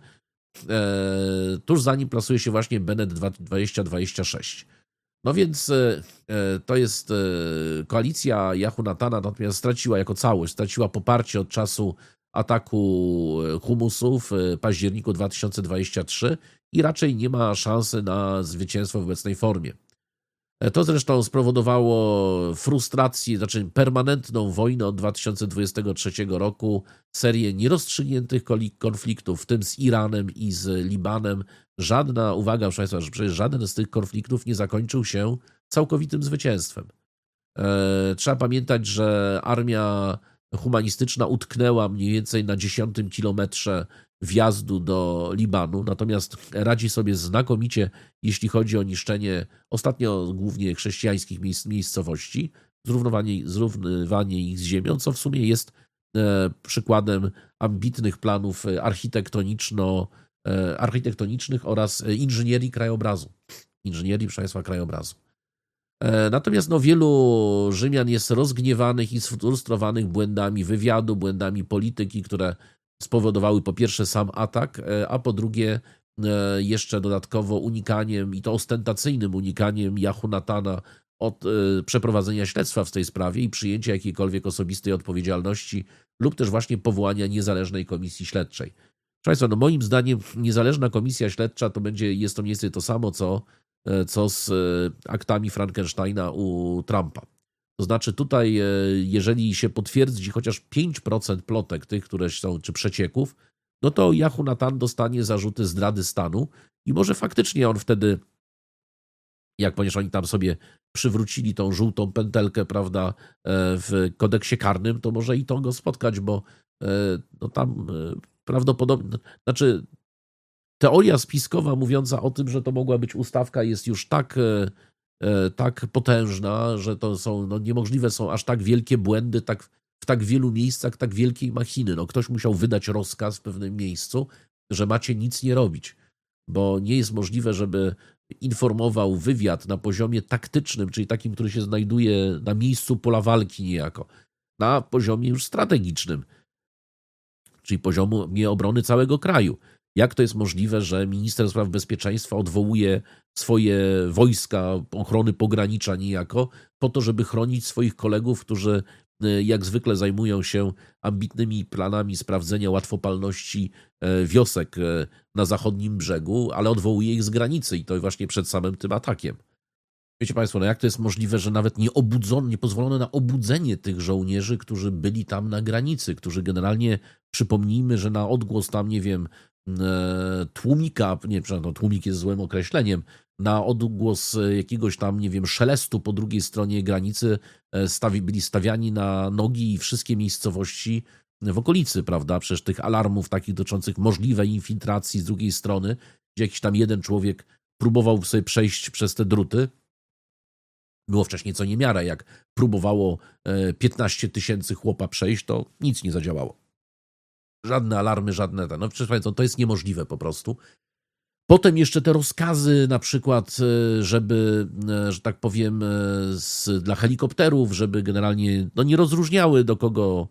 Tuż za nim plasuje się właśnie Bennett dwadzieścia dwadzieścia sześć. No więc to jest koalicja Yahu Natana, natomiast straciła jako całość, straciła poparcie od czasu ataku humusów w październiku dwa tysiące dwudziestego trzeciego i raczej nie ma szansy na zwycięstwo w obecnej formie. To zresztą spowodowało frustrację, znaczy permanentną wojnę od dwa tysiące dwudziestego trzeciego roku, serię nierozstrzygniętych konfliktów, w tym z Iranem i z Libanem. Żadna, uwaga, proszę państwa, że przecież żaden z tych konfliktów nie zakończył się całkowitym zwycięstwem. E, trzeba pamiętać, że armia humanistyczna utknęła mniej więcej na dziesiątym kilometrze wjazdu do Libanu, natomiast radzi sobie znakomicie, jeśli chodzi o niszczenie ostatnio głównie chrześcijańskich miejsc, miejscowości, zrównywanie, zrównywanie ich z ziemią, co w sumie jest e, przykładem ambitnych planów architektoniczno, e, architektonicznych oraz inżynierii krajobrazu. Inżynierii, proszę państwa, krajobrazu. E, natomiast no, wielu Rzymian jest rozgniewanych i sfrustrowanych błędami wywiadu, błędami polityki, które spowodowały po pierwsze sam atak, a po drugie jeszcze dodatkowo unikaniem, i to ostentacyjnym unikaniem Yahu Natana od przeprowadzenia śledztwa w tej sprawie i przyjęcia jakiejkolwiek osobistej odpowiedzialności lub też właśnie powołania niezależnej komisji śledczej. Proszę państwa, no moim zdaniem niezależna komisja śledcza to będzie, jest to mniej więcej to samo, co, co z aktami Frankensteina u Trumpa. To znaczy tutaj, jeżeli się potwierdzi chociaż pięć procent plotek tych, które są, czy przecieków, no to Yahu Natan dostanie zarzuty zdrady stanu i może faktycznie on wtedy, jak ponieważ oni tam sobie przywrócili tą żółtą pętelkę, prawda, w kodeksie karnym, to może i to go spotkać, bo no tam prawdopodobnie, znaczy teoria spiskowa mówiąca o tym, że to mogła być ustawka, jest już tak tak potężna, że to są, no niemożliwe są aż tak wielkie błędy, tak, w tak wielu miejscach, tak wielkiej machiny. No ktoś musiał wydać rozkaz w pewnym miejscu, że macie nic nie robić, bo nie jest możliwe, żeby informował wywiad na poziomie taktycznym, czyli takim, który się znajduje na miejscu pola walki niejako, na poziomie już strategicznym, czyli poziomie obrony całego kraju. Jak to jest możliwe, że minister spraw bezpieczeństwa odwołuje swoje wojska ochrony pogranicza niejako po to, żeby chronić swoich kolegów, którzy jak zwykle zajmują się ambitnymi planami sprawdzenia łatwopalności wiosek na zachodnim brzegu, ale odwołuje ich z granicy i to właśnie przed samym tym atakiem. Wiecie państwo, no jak to jest możliwe, że nawet nie obudzono, nie pozwolono na obudzenie tych żołnierzy, którzy byli tam na granicy, którzy generalnie, przypomnijmy, że na odgłos tam, nie wiem, tłumika, nie, przepraszam, tłumik jest złym określeniem, na odgłos jakiegoś tam, nie wiem, szelestu po drugiej stronie granicy stawi, byli stawiani na nogi i wszystkie miejscowości w okolicy, prawda? Przecież tych alarmów takich dotyczących możliwej infiltracji z drugiej strony, gdzie jakiś tam jeden człowiek próbował sobie przejść przez te druty, było wcześniej co niemiara. Jak próbowało piętnaście tysięcy chłopa przejść, to nic nie zadziałało. Żadne alarmy, żadne... No przecież Państwo, to jest niemożliwe po prostu. Potem jeszcze te rozkazy na przykład, żeby, że tak powiem, z, dla helikopterów, żeby generalnie no, nie rozróżniały do kogo,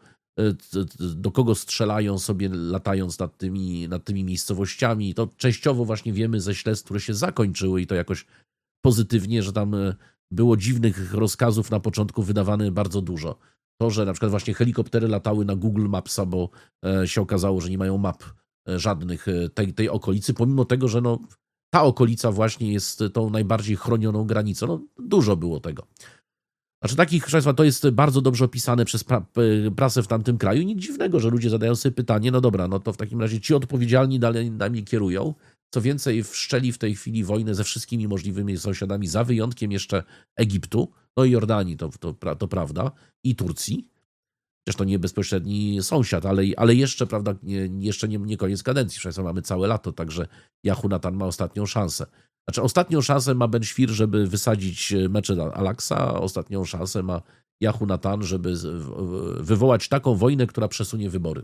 do kogo strzelają sobie latając nad tymi, nad tymi miejscowościami. To częściowo właśnie wiemy ze śledztw, które się zakończyły i to jakoś pozytywnie, że tam było dziwnych rozkazów na początku wydawane bardzo dużo. To, że na przykład właśnie helikoptery latały na Google Mapsa, bo się okazało, że nie mają map żadnych tej, tej okolicy, pomimo tego, że no, ta okolica właśnie jest tą najbardziej chronioną granicą. No, dużo było tego. Znaczy takich, proszę Państwa, to jest bardzo dobrze opisane przez pra, prasę w tamtym kraju i nic dziwnego, że ludzie zadają sobie pytanie, no dobra, no to w takim razie ci odpowiedzialni dalej nami kierują, Co więcej, wszczeli w tej chwili wojnę ze wszystkimi możliwymi sąsiadami, za wyjątkiem jeszcze Egiptu, no i Jordanii, to, to, to prawda, i Turcji. Zresztą nie bezpośredni sąsiad, ale, ale jeszcze, prawda, nie, jeszcze nie, nie koniec kadencji. Przecież mamy całe lato, także Jehonatan ma ostatnią szansę. Znaczy, ostatnią szansę ma Ben Świr, żeby wysadzić Meched Al-Aqsa, a ostatnią szansę ma Jehonatan, żeby wywołać taką wojnę, która przesunie wybory.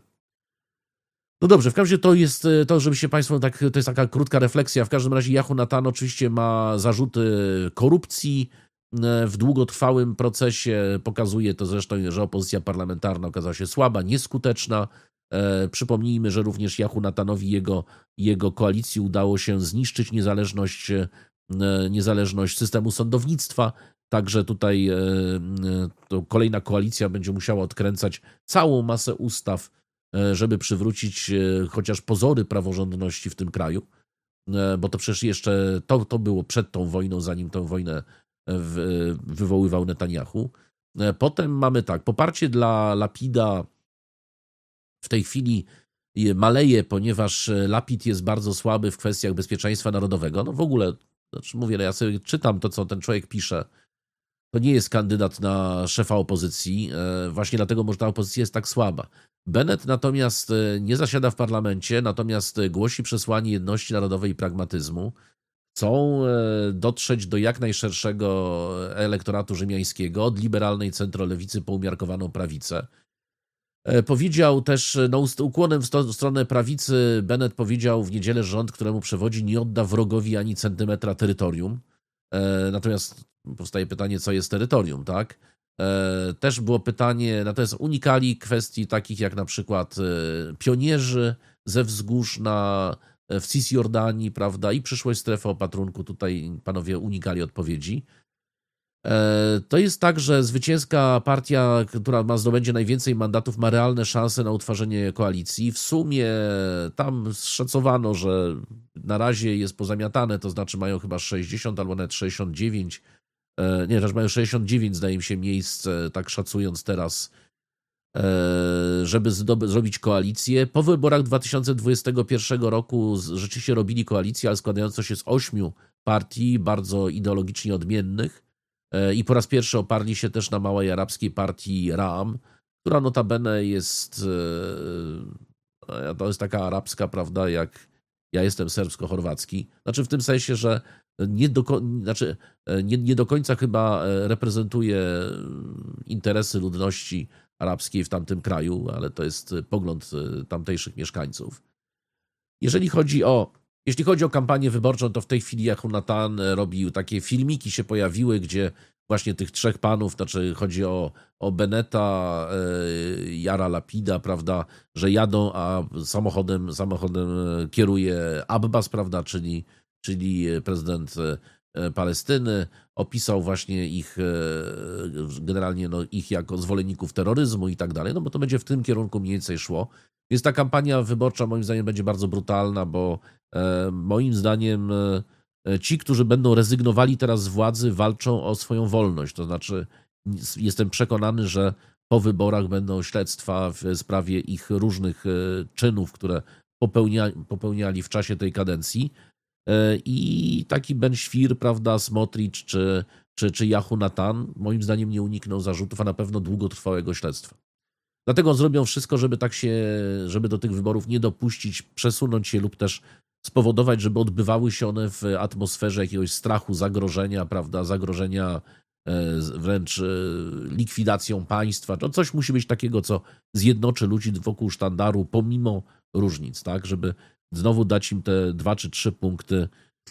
No dobrze, w każdym razie to jest to, żebyście Państwo, tak, to jest taka krótka refleksja. W każdym razie Jehonatan oczywiście ma zarzuty korupcji w długotrwałym procesie. Pokazuje to zresztą, że opozycja parlamentarna okazała się słaba, nieskuteczna. E, przypomnijmy, że również Jehonatanowi i jego, jego koalicji udało się zniszczyć niezależność, e, niezależność systemu sądownictwa. Także tutaj e, to kolejna koalicja będzie musiała odkręcać całą masę ustaw, e, żeby przywrócić e, chociaż pozory praworządności w tym kraju. E, bo to przecież jeszcze to, to było przed tą wojną, zanim tę wojnę w, wywoływał Netanyahu. E, potem mamy tak, poparcie dla Lapida w tej chwili maleje, ponieważ Lapid jest bardzo słaby w kwestiach bezpieczeństwa narodowego. No w ogóle, znaczy mówię, ja sobie czytam to, co ten człowiek pisze. To nie jest kandydat na szefa opozycji. Właśnie dlatego może ta opozycja jest tak słaba. Bennett natomiast nie zasiada w parlamencie, natomiast głosi przesłanie jedności narodowej i pragmatyzmu. Chcą dotrzeć do jak najszerszego elektoratu rzymiańskiego, od liberalnej centrolewicy po umiarkowaną prawicę. Powiedział też, no ukłonem w, sto, w stronę prawicy, Bennett powiedział w niedzielę, że rząd, któremu przewodzi, nie odda wrogowi ani centymetra terytorium. E, natomiast powstaje pytanie, co jest terytorium, tak? E, też było pytanie, natomiast unikali kwestii takich jak na przykład e, pionierzy ze wzgórz na, w Cisjordanii, prawda, i przyszłość strefy opatrunku. Tutaj panowie unikali odpowiedzi. To jest tak, że zwycięska partia, która ma zdobędzie najwięcej mandatów, ma realne szanse na utworzenie koalicji. W sumie tam szacowano, że na razie jest pozamiatane, to znaczy mają chyba sześćdziesiąt albo nawet sześćdziesiąt dziewięć, nie, też mają sześćdziesiąt dziewięć, zdaje mi się, miejsc, tak szacując teraz, żeby zrobić koalicję. Po wyborach dwa tysiące dwudziestego pierwszego roku rzeczywiście robili koalicję, ale składającą się z ośmiu partii, bardzo ideologicznie odmiennych. I po raz pierwszy oparli się też na małej arabskiej partii Ram, która notabene jest, to jest taka arabska, prawda, jak ja jestem serbsko-chorwacki. Znaczy w tym sensie, że nie do, znaczy nie, nie do końca chyba reprezentuje interesy ludności arabskiej w tamtym kraju, ale to jest pogląd tamtejszych mieszkańców. Jeżeli chodzi o Jeśli chodzi o kampanię wyborczą, to w tej chwili Jehonatan robił takie filmiki, się pojawiły, gdzie właśnie tych trzech panów, znaczy chodzi o, o Bennetta, Jara Lapida, prawda, że jadą, a samochodem, samochodem kieruje Abbas, prawda, czyli, czyli prezydent Palestyny. Opisał właśnie ich, generalnie no, ich jako zwolenników terroryzmu i tak dalej, no bo to będzie w tym kierunku mniej więcej szło. Więc ta kampania wyborcza moim zdaniem będzie bardzo brutalna, bo e, moim zdaniem e, ci, którzy będą rezygnowali teraz z władzy, walczą o swoją wolność. To znaczy jestem przekonany, że po wyborach będą śledztwa w sprawie ich różnych e, czynów, które popełnia, popełniali w czasie tej kadencji. E, I taki Ben Świr, prawda, Smotrich czy, czy, czy Jehonatan moim zdaniem nie unikną zarzutów, a na pewno długotrwałego śledztwa. Dlatego zrobią wszystko, żeby tak się, żeby do tych wyborów nie dopuścić, przesunąć je lub też spowodować, żeby odbywały się one w atmosferze jakiegoś strachu, zagrożenia, prawda, zagrożenia wręcz likwidacją państwa. To coś musi być takiego, co zjednoczy ludzi wokół sztandaru, pomimo różnic, tak, żeby znowu dać im te dwa czy trzy punkty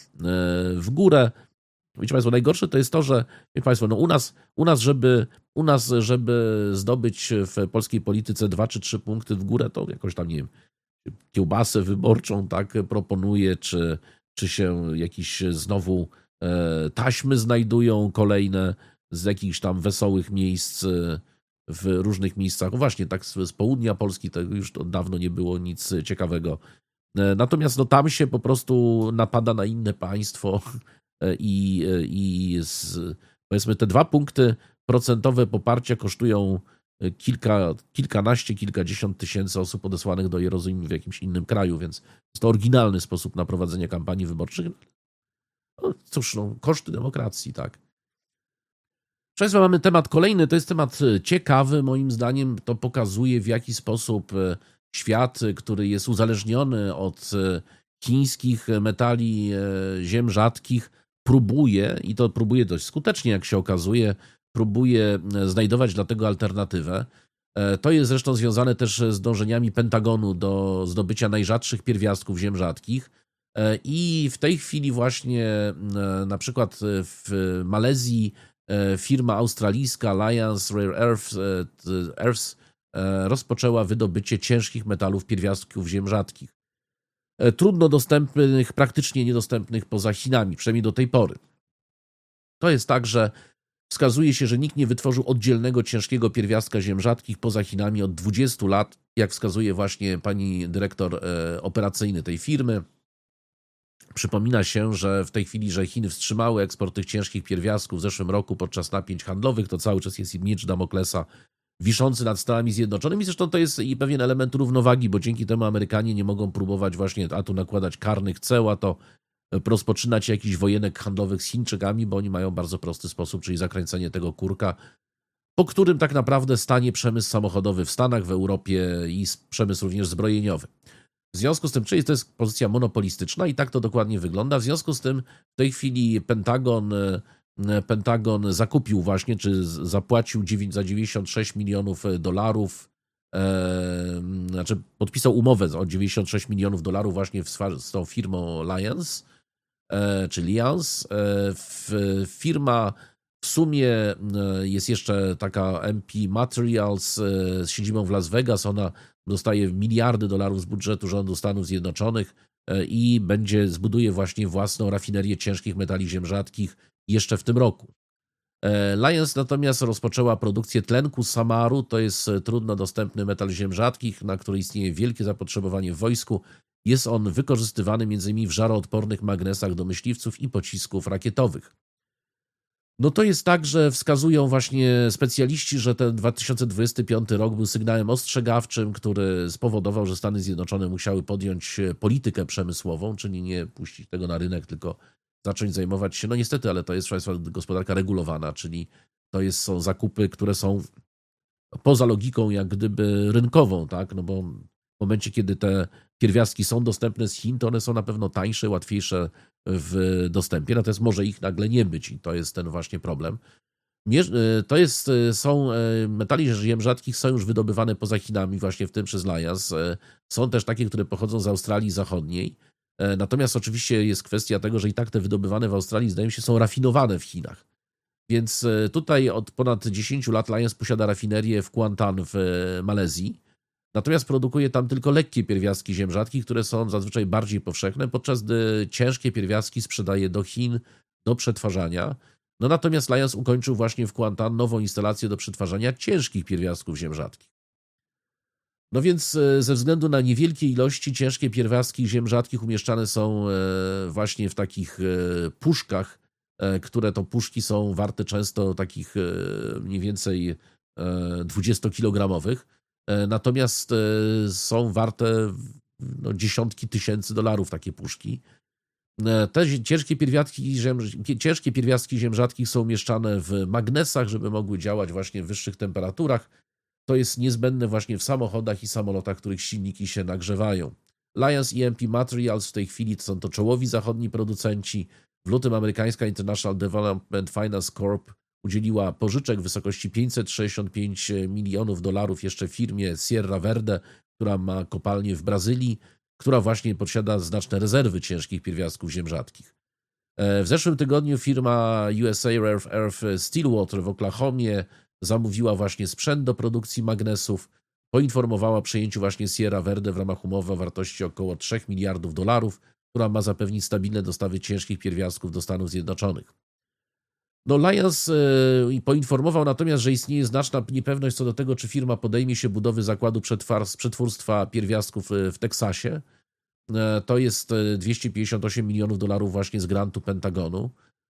w górę. Wiecie Państwo, najgorsze to jest to, że wiecie Państwo, no u nas, u nas, żeby, u nas, żeby zdobyć w polskiej polityce dwa czy trzy punkty w górę, to jakoś tam, nie wiem, kiełbasę wyborczą tak proponuje, czy, czy się jakieś znowu e, taśmy znajdują kolejne z jakichś tam wesołych miejsc w różnych miejscach. No właśnie, tak z, z południa Polski to już od dawno nie było nic ciekawego. E, natomiast no, tam się po prostu napada na inne państwo, I, i z, powiedzmy te dwa punkty procentowe poparcia kosztują kilka, kilkanaście, kilkadziesiąt tysięcy osób odesłanych do Jerozolimy w jakimś innym kraju, więc jest to oryginalny sposób na prowadzenie kampanii wyborczych. No, cóż, no, koszty demokracji, tak. Proszę Państwa, mamy temat kolejny, to jest temat ciekawy, moim zdaniem to pokazuje, w jaki sposób świat, który jest uzależniony od chińskich metali ziem rzadkich, próbuje, i to próbuje dość skutecznie, jak się okazuje, próbuje znajdować dla tego alternatywę. To jest zresztą związane też z dążeniami Pentagonu do zdobycia najrzadszych pierwiastków ziem rzadkich. I w tej chwili właśnie na przykład w Malezji firma australijska Alliance Rare Earths, Earths rozpoczęła wydobycie ciężkich metalów pierwiastków ziem rzadkich. Trudno dostępnych, praktycznie niedostępnych poza Chinami, przynajmniej do tej pory. To jest tak, że wskazuje się, że nikt nie wytworzył oddzielnego ciężkiego pierwiastka ziem rzadkich poza Chinami od dwudziestu lat, jak wskazuje właśnie pani dyrektor operacyjny tej firmy. Przypomina się, że w tej chwili, że Chiny wstrzymały eksport tych ciężkich pierwiastków w zeszłym roku podczas napięć handlowych, to cały czas jest miecz Damoklesa wiszący nad Stanami Zjednoczonymi. Zresztą to jest i pewien element równowagi, bo dzięki temu Amerykanie nie mogą próbować właśnie a tu nakładać karnych ceł, a to rozpoczynać jakichś wojenek handlowych z Chińczykami, bo oni mają bardzo prosty sposób, czyli zakręcenie tego kurka, po którym tak naprawdę stanie przemysł samochodowy w Stanach, w Europie i przemysł również zbrojeniowy. W związku z tym, czyli to jest pozycja monopolistyczna i tak to dokładnie wygląda. W związku z tym w tej chwili Pentagon, Pentagon zakupił właśnie, czy zapłacił za dziewięćdziesiąt sześć milionów dolarów, e, znaczy podpisał umowę o dziewięćdziesiąt sześć milionów dolarów właśnie z tą firmą Alliance, e, czy Liance. E, firma w sumie jest jeszcze taka M P Materials z siedzibą w Las Vegas. Ona dostaje miliardy dolarów z budżetu rządu Stanów Zjednoczonych i będzie, zbuduje właśnie własną rafinerię ciężkich metali ziem rzadkich jeszcze w tym roku. Liance natomiast rozpoczęła produkcję tlenku samaru. To jest trudno dostępny metal ziem rzadkich, na który istnieje wielkie zapotrzebowanie w wojsku. Jest on wykorzystywany między innymi w żaroodpornych magnesach do myśliwców i pocisków rakietowych. No to jest tak, że wskazują właśnie specjaliści, że ten dwa tysiące dwudziesty piąty rok był sygnałem ostrzegawczym, który spowodował, że Stany Zjednoczone musiały podjąć politykę przemysłową, czyli nie puścić tego na rynek, tylko zacząć zajmować się, no niestety, ale to jest gospodarka regulowana, czyli to jest, są zakupy, które są poza logiką jak gdyby rynkową, tak, no bo w momencie, kiedy te pierwiastki są dostępne z Chin, to one są na pewno tańsze, łatwiejsze w dostępie, natomiast może ich nagle nie być i to jest ten właśnie problem. To jest, są metali ziem rzadkich, są już wydobywane poza Chinami, właśnie w tym przez Liance. Są też takie, które pochodzą z Australii Zachodniej. Natomiast oczywiście jest kwestia tego, że i tak te wydobywane w Australii, zdaje mi się, są rafinowane w Chinach. Więc tutaj od ponad dziesięciu lat Liance posiada rafinerię w Kuantan w Malezji. Natomiast produkuje tam tylko lekkie pierwiastki ziem rzadkich, które są zazwyczaj bardziej powszechne, podczas gdy ciężkie pierwiastki sprzedaje do Chin do przetwarzania. No natomiast Liance ukończył właśnie w Kuantan nową instalację do przetwarzania ciężkich pierwiastków ziem rzadkich. No więc ze względu na niewielkie ilości ciężkie pierwiastki ziem rzadkich umieszczane są właśnie w takich puszkach, które to puszki są warte często takich mniej więcej dwudziestokilogramowych. Natomiast są warte no, dziesiątki tysięcy dolarów takie puszki. Te ciężkie pierwiastki, ziem, ciężkie pierwiastki ziem rzadkich są umieszczane w magnesach, żeby mogły działać właśnie w wyższych temperaturach. To jest niezbędne właśnie w samochodach i samolotach, których silniki się nagrzewają. Liance i M P Materials w tej chwili są to czołowi zachodni producenci. W lutym amerykańska International Development Finance Corp udzieliła pożyczek w wysokości pięćset sześćdziesiąt pięć milionów dolarów jeszcze firmie Sierra Verde, która ma kopalnię w Brazylii, która właśnie posiada znaczne rezerwy ciężkich pierwiastków ziem rzadkich. W zeszłym tygodniu firma U S A Rare Earth Stillwater w Oklahomie zamówiła właśnie sprzęt do produkcji magnesów, poinformowała o przejęciu właśnie Sierra Verde w ramach umowy o wartości około trzech miliardów dolarów, która ma zapewnić stabilne dostawy ciężkich pierwiastków do Stanów Zjednoczonych. No Liance y, poinformował natomiast, że istnieje znaczna niepewność co do tego, czy firma podejmie się budowy zakładu przetwórstwa pierwiastków w Teksasie. To jest dwieście pięćdziesiąt osiem milionów dolarów właśnie z grantu Pentagonu.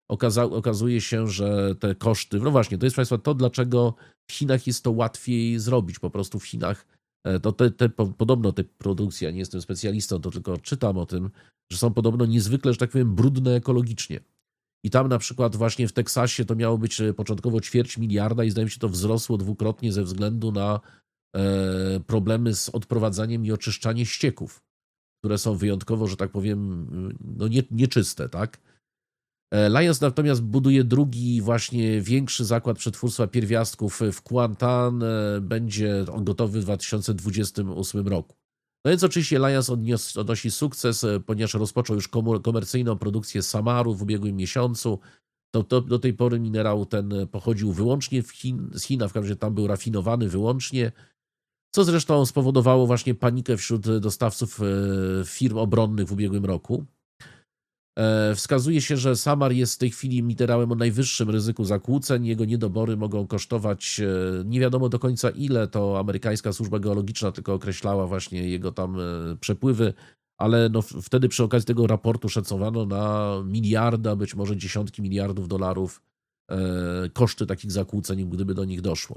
okaza okazuje się, że te koszty, no właśnie, to jest Państwa to, dlaczego w Chinach jest to łatwiej zrobić. Po prostu w Chinach to te, te, podobno te produkcje, ja nie jestem specjalistą, to tylko czytam o tym, że są podobno niezwykle, że tak powiem, brudne ekologicznie. I tam na przykład właśnie w Teksasie to miało być początkowo ćwierć miliarda i zdaje mi się to wzrosło dwukrotnie ze względu na e, problemy z odprowadzaniem i oczyszczaniem ścieków, które są wyjątkowo, że tak powiem, no nie, nieczyste, tak? Lions natomiast buduje drugi, właśnie większy zakład przetwórstwa pierwiastków w Kuantan. Będzie on gotowy w dwa tysiące dwudziestym ósmym roku. No więc oczywiście Lions odnios, odnosi sukces, ponieważ rozpoczął już komercyjną produkcję samaru w ubiegłym miesiącu. To, to, do tej pory minerał ten pochodził wyłącznie w Chin, z Chin, a w każdym razie tam był rafinowany wyłącznie, co zresztą spowodowało właśnie panikę wśród dostawców firm obronnych w ubiegłym roku. Wskazuje się, że samar jest w tej chwili minerałem o najwyższym ryzyku zakłóceń. Jego niedobory mogą kosztować nie wiadomo do końca ile, to amerykańska służba geologiczna tylko określała właśnie jego tam przepływy, ale no wtedy przy okazji tego raportu szacowano na miliarda, być może dziesiątki miliardów dolarów koszty takich zakłóceń, gdyby do nich doszło.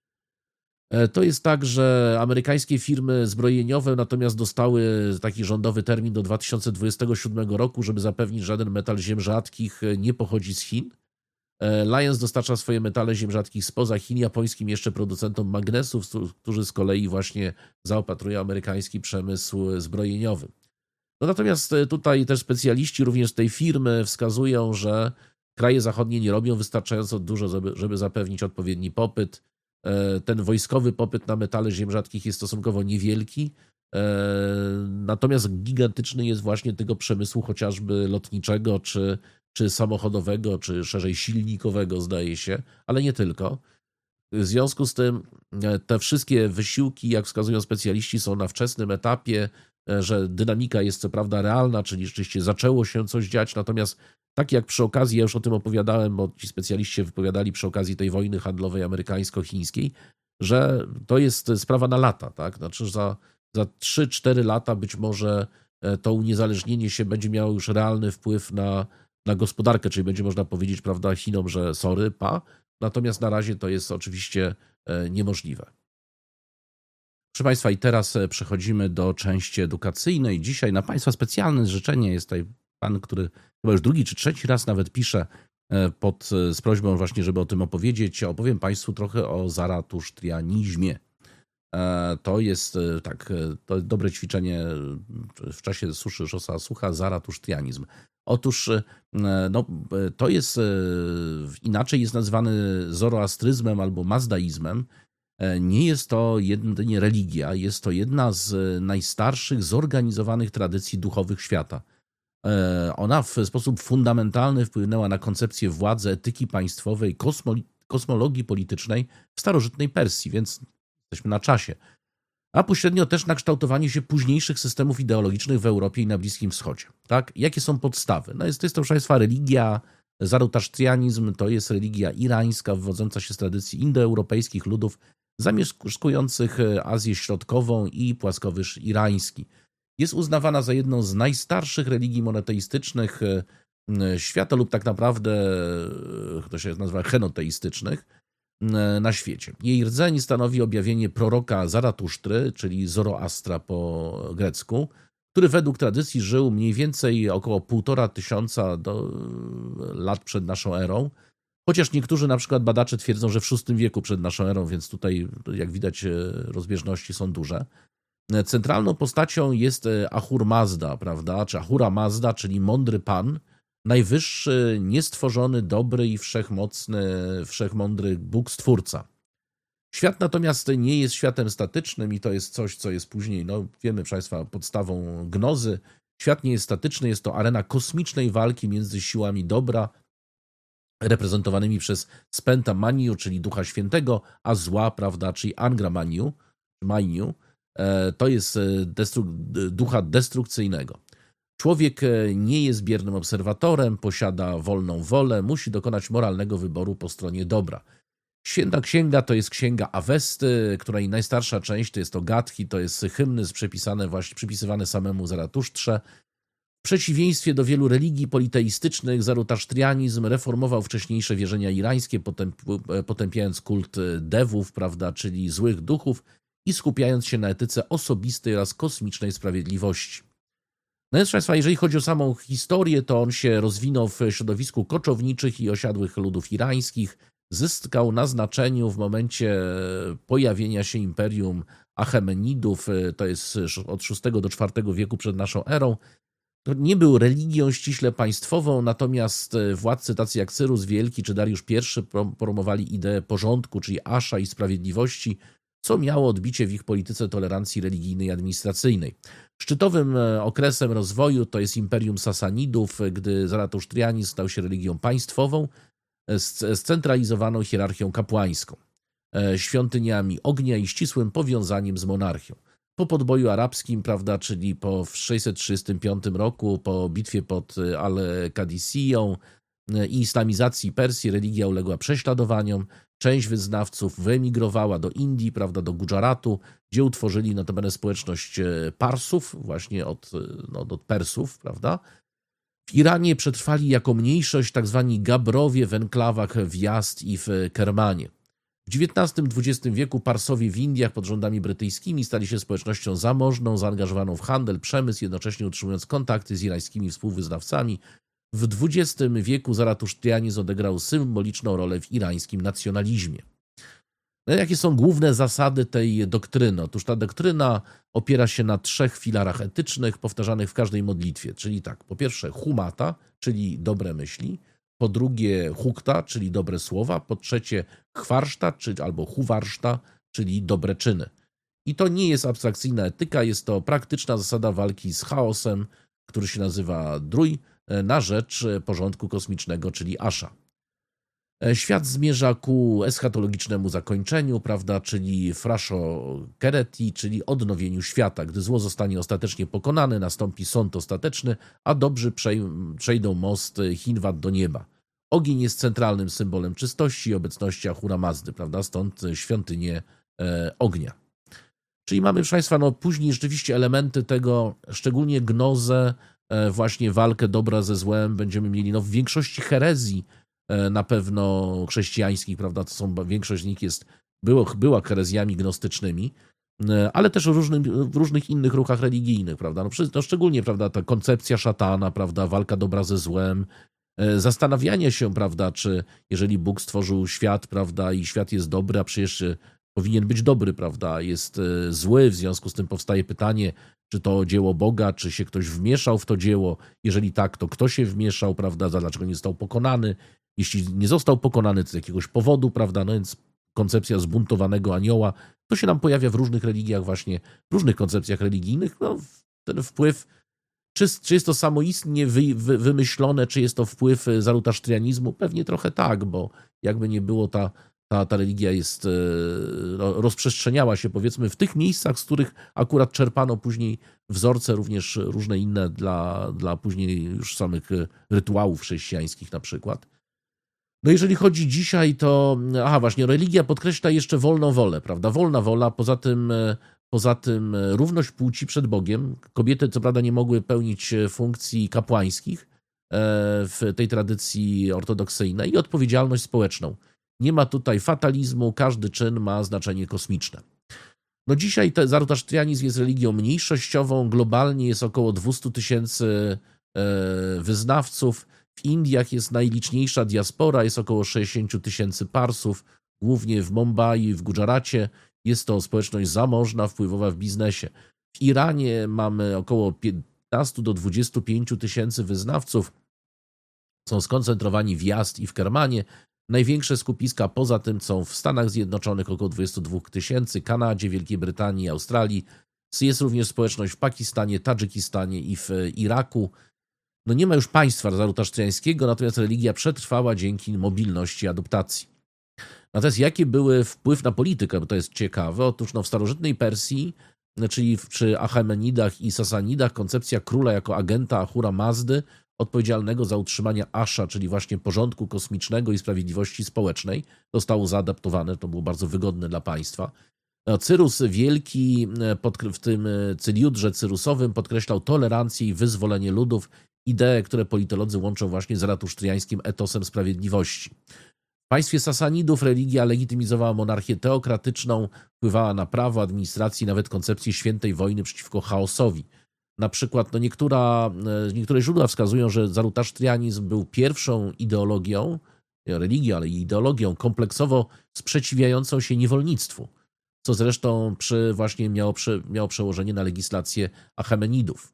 To jest tak, że amerykańskie firmy zbrojeniowe natomiast dostały taki rządowy termin do dwa tysiące dwudziestego siódmego roku, żeby zapewnić, że żaden metal ziem rzadkich nie pochodzi z Chin. Lions dostarcza swoje metale ziem rzadkich spoza Chin japońskim jeszcze producentom magnesów, którzy z kolei właśnie zaopatrują amerykański przemysł zbrojeniowy. No natomiast tutaj też specjaliści również tej firmy wskazują, że kraje zachodnie nie robią wystarczająco dużo, żeby, żeby zapewnić odpowiedni popyt. Ten wojskowy popyt na metale ziem rzadkich jest stosunkowo niewielki, natomiast gigantyczny jest właśnie tego przemysłu chociażby lotniczego, czy, czy samochodowego, czy szerzej silnikowego, zdaje się, ale nie tylko. W związku z tym te wszystkie wysiłki, jak wskazują specjaliści, są na wczesnym etapie, że dynamika jest co prawda realna, czyli rzeczywiście zaczęło się coś dziać, natomiast tak jak przy okazji, ja już o tym opowiadałem, bo ci specjaliści się wypowiadali przy okazji tej wojny handlowej amerykańsko-chińskiej, że to jest sprawa na lata, tak? Znaczy za, za trzy cztery lata być może to uniezależnienie się będzie miało już realny wpływ na, na gospodarkę, czyli będzie można powiedzieć, prawda, Chinom, że sorry, pa, natomiast na razie to jest oczywiście niemożliwe. Proszę Państwa, i teraz przechodzimy do części edukacyjnej. Dzisiaj na Państwa specjalne życzenie jest tutaj pan, który chyba już drugi czy trzeci raz nawet pisze pod, z prośbą właśnie, żeby o tym opowiedzieć. Opowiem Państwu trochę o zaratusztrianizmie. To jest tak, to dobre ćwiczenie w czasie suszy szosa sucha, zaratusztrianizm. Otóż no, to jest, inaczej jest nazywany zoroastryzmem albo mazdaizmem. Nie jest to jedynie religia, jest to jedna z najstarszych zorganizowanych tradycji duchowych świata. Ona w sposób fundamentalny wpłynęła na koncepcję władzy, etyki państwowej, kosmo, kosmologii politycznej w starożytnej Persji, więc jesteśmy na czasie. A pośrednio też na kształtowanie się późniejszych systemów ideologicznych w Europie i na Bliskim Wschodzie. Tak? Jakie są podstawy? No jest, jest to, proszę Państwa, religia, zaratusztrianizm to jest religia irańska, wywodząca się z tradycji indoeuropejskich ludów zamieszkujących Azję Środkową i płaskowyż irański. Jest uznawana za jedną z najstarszych religii monoteistycznych świata lub tak naprawdę, to się nazywa henoteistycznych, na świecie. Jej rdzeń stanowi objawienie proroka Zaratusztry, czyli Zoroastra po grecku, który według tradycji żył mniej więcej około półtora tysiąca do, lat przed naszą erą, chociaż niektórzy na przykład badacze twierdzą, że w szóstym wieku przed naszą erą, więc tutaj jak widać rozbieżności są duże. Centralną postacią jest Ahura Mazda, prawda, czy Ahura Mazda, czyli mądry pan, najwyższy, niestworzony, dobry i wszechmocny, wszechmądry Bóg Stwórca. Świat natomiast nie jest światem statycznym i to jest coś, co jest później, no wiemy, proszę Państwa, podstawą gnozy. Świat nie jest statyczny, jest to arena kosmicznej walki między siłami dobra, reprezentowanymi przez Spenta Maniu, czyli Ducha Świętego, a zła, prawda, czyli Angra Maniu, Maniu. To jest destru ducha destrukcyjnego. Człowiek nie jest biernym obserwatorem, posiada wolną wolę, musi dokonać moralnego wyboru po stronie dobra. Święta Księga to jest księga Awesty, której najstarsza część to jest to Gadhi, to jest hymny przypisane właśnie, przypisywane samemu Zaratusztrze. W przeciwieństwie do wielu religii politeistycznych, zarutasztrianizm reformował wcześniejsze wierzenia irańskie, potępiając kult dewów, prawda, czyli złych duchów, i skupiając się na etyce osobistej oraz kosmicznej sprawiedliwości. No więc, Państwa, jeżeli chodzi o samą historię, to on się rozwinął w środowisku koczowniczych i osiadłych ludów irańskich, zyskał na znaczeniu w momencie pojawienia się imperium Achemenidów, to jest od szóstego do czwartego wieku przed naszą erą. Nie był religią ściśle państwową, natomiast władcy tacy jak Cyrus Wielki czy Dariusz I promowali ideę porządku, czyli asza i sprawiedliwości, co miało odbicie w ich polityce tolerancji religijnej i administracyjnej. Szczytowym okresem rozwoju to jest imperium Sasanidów, gdy zaratusztrianizm stał się religią państwową z scentralizowaną hierarchią kapłańską, świątyniami ognia i ścisłym powiązaniem z monarchią. Po podboju arabskim, prawda, czyli po sześćset trzydziestym piątym roku, po bitwie pod Al-Kadisiyą i islamizacji Persji, religia uległa prześladowaniom. Część wyznawców wyemigrowała do Indii, prawda, do Gudżaratu, gdzie utworzyli notabene społeczność Parsów, właśnie od, no, od Persów, prawda. W Iranie przetrwali jako mniejszość tak zwani Gabrowie w enklawach w Yazd i w Kermanie. W dziewiętnastym dwudziestym wieku Parsowie w Indiach pod rządami brytyjskimi stali się społecznością zamożną, zaangażowaną w handel, przemysł, jednocześnie utrzymując kontakty z irańskimi współwyznawcami. W dwudziestym wieku zaratusztrianizm odegrał symboliczną rolę w irańskim nacjonalizmie. No, jakie są główne zasady tej doktryny? Otóż ta doktryna opiera się na trzech filarach etycznych powtarzanych w każdej modlitwie, czyli tak, po pierwsze humata, czyli dobre myśli, po drugie hukta, czyli dobre słowa, po trzecie chwarszta, czyli albo huwarszta, czyli dobre czyny. I to nie jest abstrakcyjna etyka, jest to praktyczna zasada walki z chaosem, który się nazywa drój, na rzecz porządku kosmicznego, czyli asza. Świat zmierza ku eschatologicznemu zakończeniu, prawda, czyli frasho kereti, czyli odnowieniu świata. Gdy zło zostanie ostatecznie pokonane, nastąpi sąd ostateczny, a dobrzy przejdą most Hinwat do nieba. Ogień jest centralnym symbolem czystości i obecności Ahura Mazdy, prawda, stąd świątynię e, ognia. Czyli mamy, proszę Państwa, no później rzeczywiście elementy tego, szczególnie gnozę, e, właśnie walkę dobra ze złem będziemy mieli, no w większości herezji e, na pewno chrześcijańskich, prawda, to są, większość z nich jest, było, była herezjami gnostycznymi, e, ale też w, różnym, w różnych innych ruchach religijnych, prawda, no, przy, no szczególnie, prawda, ta koncepcja szatana, prawda, walka dobra ze złem, e, zastanawianie się, prawda, czy jeżeli Bóg stworzył świat, prawda, i świat jest dobry, a przecież powinien być dobry, prawda, jest zły, w związku z tym powstaje pytanie, czy to dzieło Boga, czy się ktoś wmieszał w to dzieło, jeżeli tak, to kto się wmieszał, prawda, dlaczego nie został pokonany, jeśli nie został pokonany, to z jakiegoś powodu, prawda, no więc koncepcja zbuntowanego anioła, to się nam pojawia w różnych religiach właśnie, w różnych koncepcjach religijnych, no ten wpływ, czy, czy jest to samoistnie wy, wy, wymyślone, czy jest to wpływ zarutasztrianizmu, pewnie trochę tak, bo jakby nie było ta Ta, ta religia jest, rozprzestrzeniała się, powiedzmy, w tych miejscach, z których akurat czerpano później wzorce, również różne inne dla, dla później już samych rytuałów chrześcijańskich na przykład. No jeżeli chodzi dzisiaj, to aha, właśnie, religia podkreśla jeszcze wolną wolę, prawda? Wolna wola, poza tym, poza tym równość płci przed Bogiem. Kobiety, co prawda, nie mogły pełnić funkcji kapłańskich w tej tradycji ortodoksyjnej i odpowiedzialność społeczną. Nie ma tutaj fatalizmu, każdy czyn ma znaczenie kosmiczne. No dzisiaj zarutasztrianizm jest religią mniejszościową, globalnie jest około dwieście tysięcy wyznawców, w Indiach jest najliczniejsza diaspora, jest około sześćdziesiąt tysięcy Parsów, głównie w Mumbai, w Gudżaracie, jest to społeczność zamożna, wpływowa w biznesie. W Iranie mamy około piętnaście do dwudziestu pięciu tysięcy wyznawców, są skoncentrowani w Yazd i w Kermanie. Największe skupiska poza tym są w Stanach Zjednoczonych, około dwudziestu dwóch tysięcy, Kanadzie, Wielkiej Brytanii, Australii. Jest również społeczność w Pakistanie, Tadżykistanie i w Iraku. No nie ma już państwa zarutasztriańskiego, natomiast religia przetrwała dzięki mobilności i adoptacji. Natomiast jaki był wpływ na politykę, bo to jest ciekawe? Otóż no, w starożytnej Persji, czyli przy Achemenidach i Sasanidach, koncepcja króla jako agenta Ahura Mazdy, odpowiedzialnego za utrzymanie asza, czyli właśnie porządku kosmicznego i sprawiedliwości społecznej, zostało zaadaptowane, to było bardzo wygodne dla państwa. Cyrus Wielki w tym Cyliudrze Cyrusowym podkreślał tolerancję i wyzwolenie ludów, idee, które politolodzy łączą właśnie z zaratusztriańskim etosem sprawiedliwości. W państwie Sasanidów religia legitymizowała monarchię teokratyczną, wpływała na prawo, administrację i nawet koncepcję świętej wojny przeciwko chaosowi. Na przykład no niektóra, niektóre źródła wskazują, że zarutasztrianizm był pierwszą ideologią, nie religią, ale i ideologią kompleksowo sprzeciwiającą się niewolnictwu, co zresztą przy, właśnie miało, przy, miało przełożenie na legislację Achemenidów.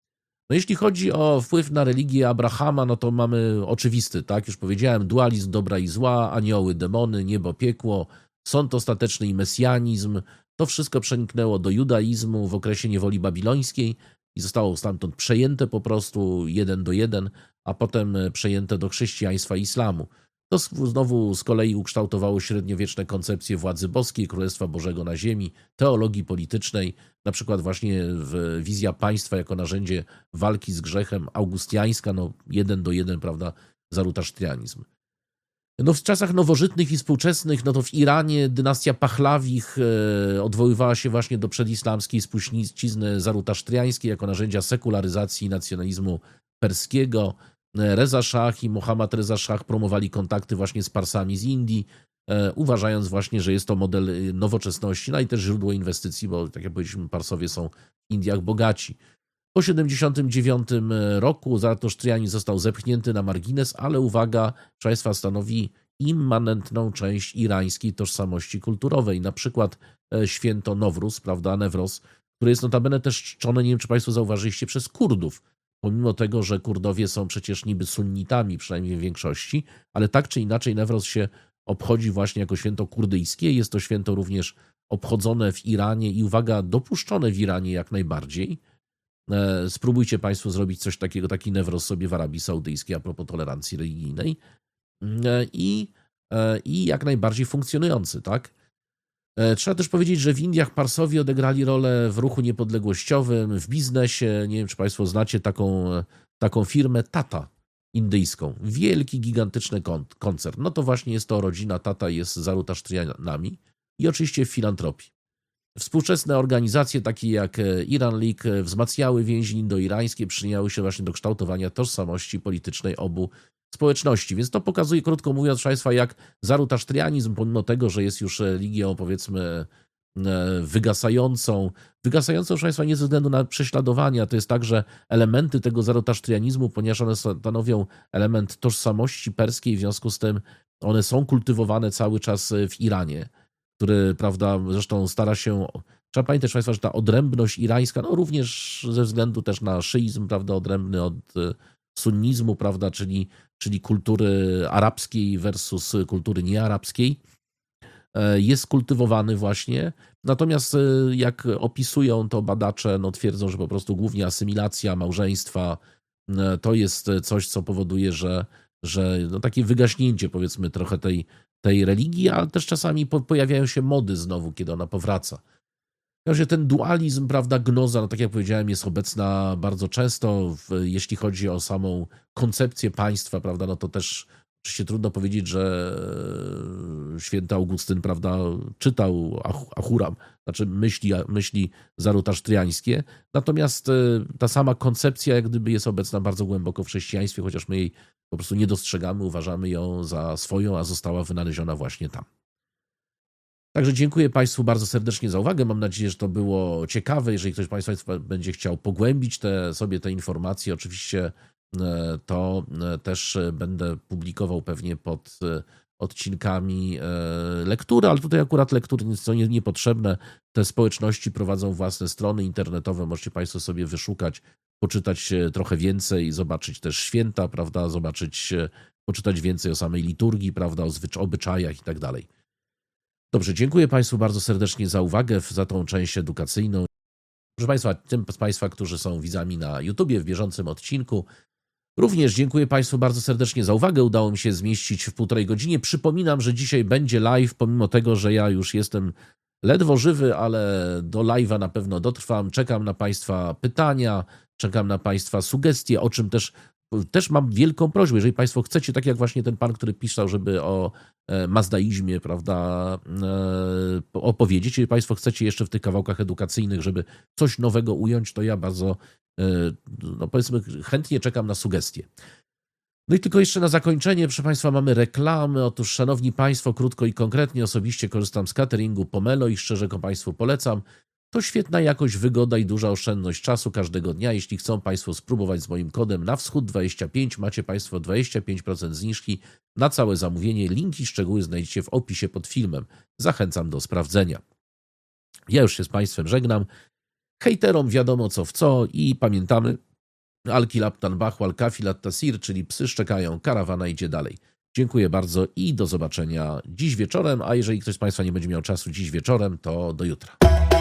No jeśli chodzi o wpływ na religię Abrahama, no to mamy oczywisty, tak? Już powiedziałem, dualizm dobra i zła, anioły, demony, niebo, piekło, sąd ostateczny i mesjanizm. To wszystko przeniknęło do judaizmu w okresie niewoli babilońskiej i zostało stamtąd przejęte po prostu jeden do jeden, a potem przejęte do chrześcijaństwa i islamu. To znowu z kolei ukształtowało średniowieczne koncepcje władzy boskiej, Królestwa Bożego na ziemi, teologii politycznej, na przykład właśnie wizja państwa jako narzędzie walki z grzechem augustiańska, no jeden do jeden, prawda, zarutasztrianizm. No w czasach nowożytnych i współczesnych, no to w Iranie dynastia Pachlawich e, odwoływała się właśnie do przedislamskiej spuścizny zarutasztriańskiej jako narzędzia sekularyzacji nacjonalizmu perskiego. Reza Shah i Mohammad Reza Shah promowali kontakty właśnie z Parsami z Indii, e, uważając właśnie, że jest to model nowoczesności, no i też źródło inwestycji, bo tak jak powiedzieliśmy, Parsowie są w Indiach bogaci. Po siedemdziesiątym dziewiątym roku zaratusztrianizm został zepchnięty na margines, ale uwaga, proszę Państwa, stanowi immanentną część irańskiej tożsamości kulturowej. Na przykład święto Nowruz, prawda, Newroz, które jest notabene też czczone, nie wiem czy Państwo zauważyliście, przez Kurdów. Pomimo tego, że Kurdowie są przecież niby sunnitami, przynajmniej w większości, ale tak czy inaczej Newroz się obchodzi właśnie jako święto kurdyjskie. Jest to święto również obchodzone w Iranie i uwaga, dopuszczone w Iranie jak najbardziej. Spróbujcie Państwo zrobić coś takiego, taki Newroz sobie w Arabii Saudyjskiej a propos tolerancji religijnej i, i jak najbardziej funkcjonujący, tak? Trzeba też powiedzieć, że w Indiach Parsowie odegrali rolę w ruchu niepodległościowym, w biznesie. Nie wiem, czy Państwo znacie taką, taką firmę Tata indyjską. Wielki, gigantyczny koncern. No to właśnie jest to rodzina Tata, jest zarutasztrianami i oczywiście w filantropii. Współczesne organizacje takie jak Iran League wzmacniały więzi indoirańskie, przyczyniały się właśnie do kształtowania tożsamości politycznej obu społeczności. Więc to pokazuje, krótko mówiąc, proszę Państwa, jak zarutasztrianizm, pomimo tego, że jest już religią, powiedzmy, wygasającą, wygasającą, proszę Państwa, nie ze względu na prześladowania, to jest tak, że elementy tego zarutasztrianizmu, ponieważ one stanowią element tożsamości perskiej, w związku z tym one są kultywowane cały czas w Iranie, który, prawda, zresztą stara się, trzeba pamiętać, proszę Państwa, że ta odrębność irańska, no również ze względu też na szyizm, prawda, odrębny od sunnizmu, prawda, czyli, czyli kultury arabskiej versus kultury niearabskiej, jest kultywowany właśnie. Natomiast jak opisują to badacze, no twierdzą, że po prostu głównie asymilacja małżeństwa to jest coś, co powoduje, że, że no takie wygaśnięcie, powiedzmy, trochę tej, tej religii, ale też czasami po, pojawiają się mody znowu, kiedy ona powraca. Że ten dualizm, prawda, gnoza, no tak jak powiedziałem, jest obecna bardzo często, w, jeśli chodzi o samą koncepcję państwa, prawda, no to też oczywiście trudno powiedzieć, że święty Augustyn, prawda, czytał Ahuram, znaczy myśli, myśli zarutasztriańskie, natomiast ta sama koncepcja jak gdyby jest obecna bardzo głęboko w chrześcijaństwie, chociaż my jej po prostu nie dostrzegamy, uważamy ją za swoją, a została wynaleziona właśnie tam. Także dziękuję Państwu bardzo serdecznie za uwagę. Mam nadzieję, że to było ciekawe. Jeżeli ktoś z Państwa będzie chciał pogłębić te, sobie te informacje, oczywiście to też będę publikował pewnie pod odcinkami lektury, ale tutaj akurat lektury są niepotrzebne. Te społeczności prowadzą własne strony internetowe. Możecie Państwo sobie wyszukać, poczytać trochę więcej, zobaczyć też święta, prawda, zobaczyć, poczytać więcej o samej liturgii, prawda, o obyczajach i tak dalej. Dobrze, dziękuję Państwu bardzo serdecznie za uwagę, za tą część edukacyjną. Proszę Państwa, tym z Państwa, którzy są widzami na YouTubie w bieżącym odcinku, również dziękuję Państwu bardzo serdecznie za uwagę. Udało mi się zmieścić w półtorej godzinie. Przypominam, że dzisiaj będzie live, pomimo tego, że ja już jestem ledwo żywy, ale do live'a na pewno dotrwam. Czekam na Państwa pytania, czekam na Państwa sugestie, o czym też też mam wielką prośbę, jeżeli Państwo chcecie, tak jak właśnie ten pan, który pisał, żeby o mazdaizmie, prawda, opowiedzieć, jeżeli Państwo chcecie jeszcze w tych kawałkach edukacyjnych, żeby coś nowego ująć, to ja bardzo, no powiedzmy, chętnie czekam na sugestie. No i tylko jeszcze na zakończenie, proszę Państwa, mamy reklamy. Otóż, szanowni Państwo, krótko i konkretnie, osobiście korzystam z cateringu Pomelo i szczerze go Państwu polecam. To świetna jakość, wygoda i duża oszczędność czasu każdego dnia. Jeśli chcą Państwo spróbować z moim kodem na wschód dwadzieścia pięć, macie Państwo dwadzieścia pięć procent zniżki na całe zamówienie. Linki, szczegóły znajdziecie w opisie pod filmem. Zachęcam do sprawdzenia. Ja już się z Państwem żegnam. Hejterom wiadomo co w co i pamiętamy, Al-Kilab Bahu, Al-Kafi Lat-Tasir, czyli psy szczekają, karawana idzie dalej. Dziękuję bardzo i do zobaczenia dziś wieczorem, a jeżeli ktoś z Państwa nie będzie miał czasu dziś wieczorem, to do jutra.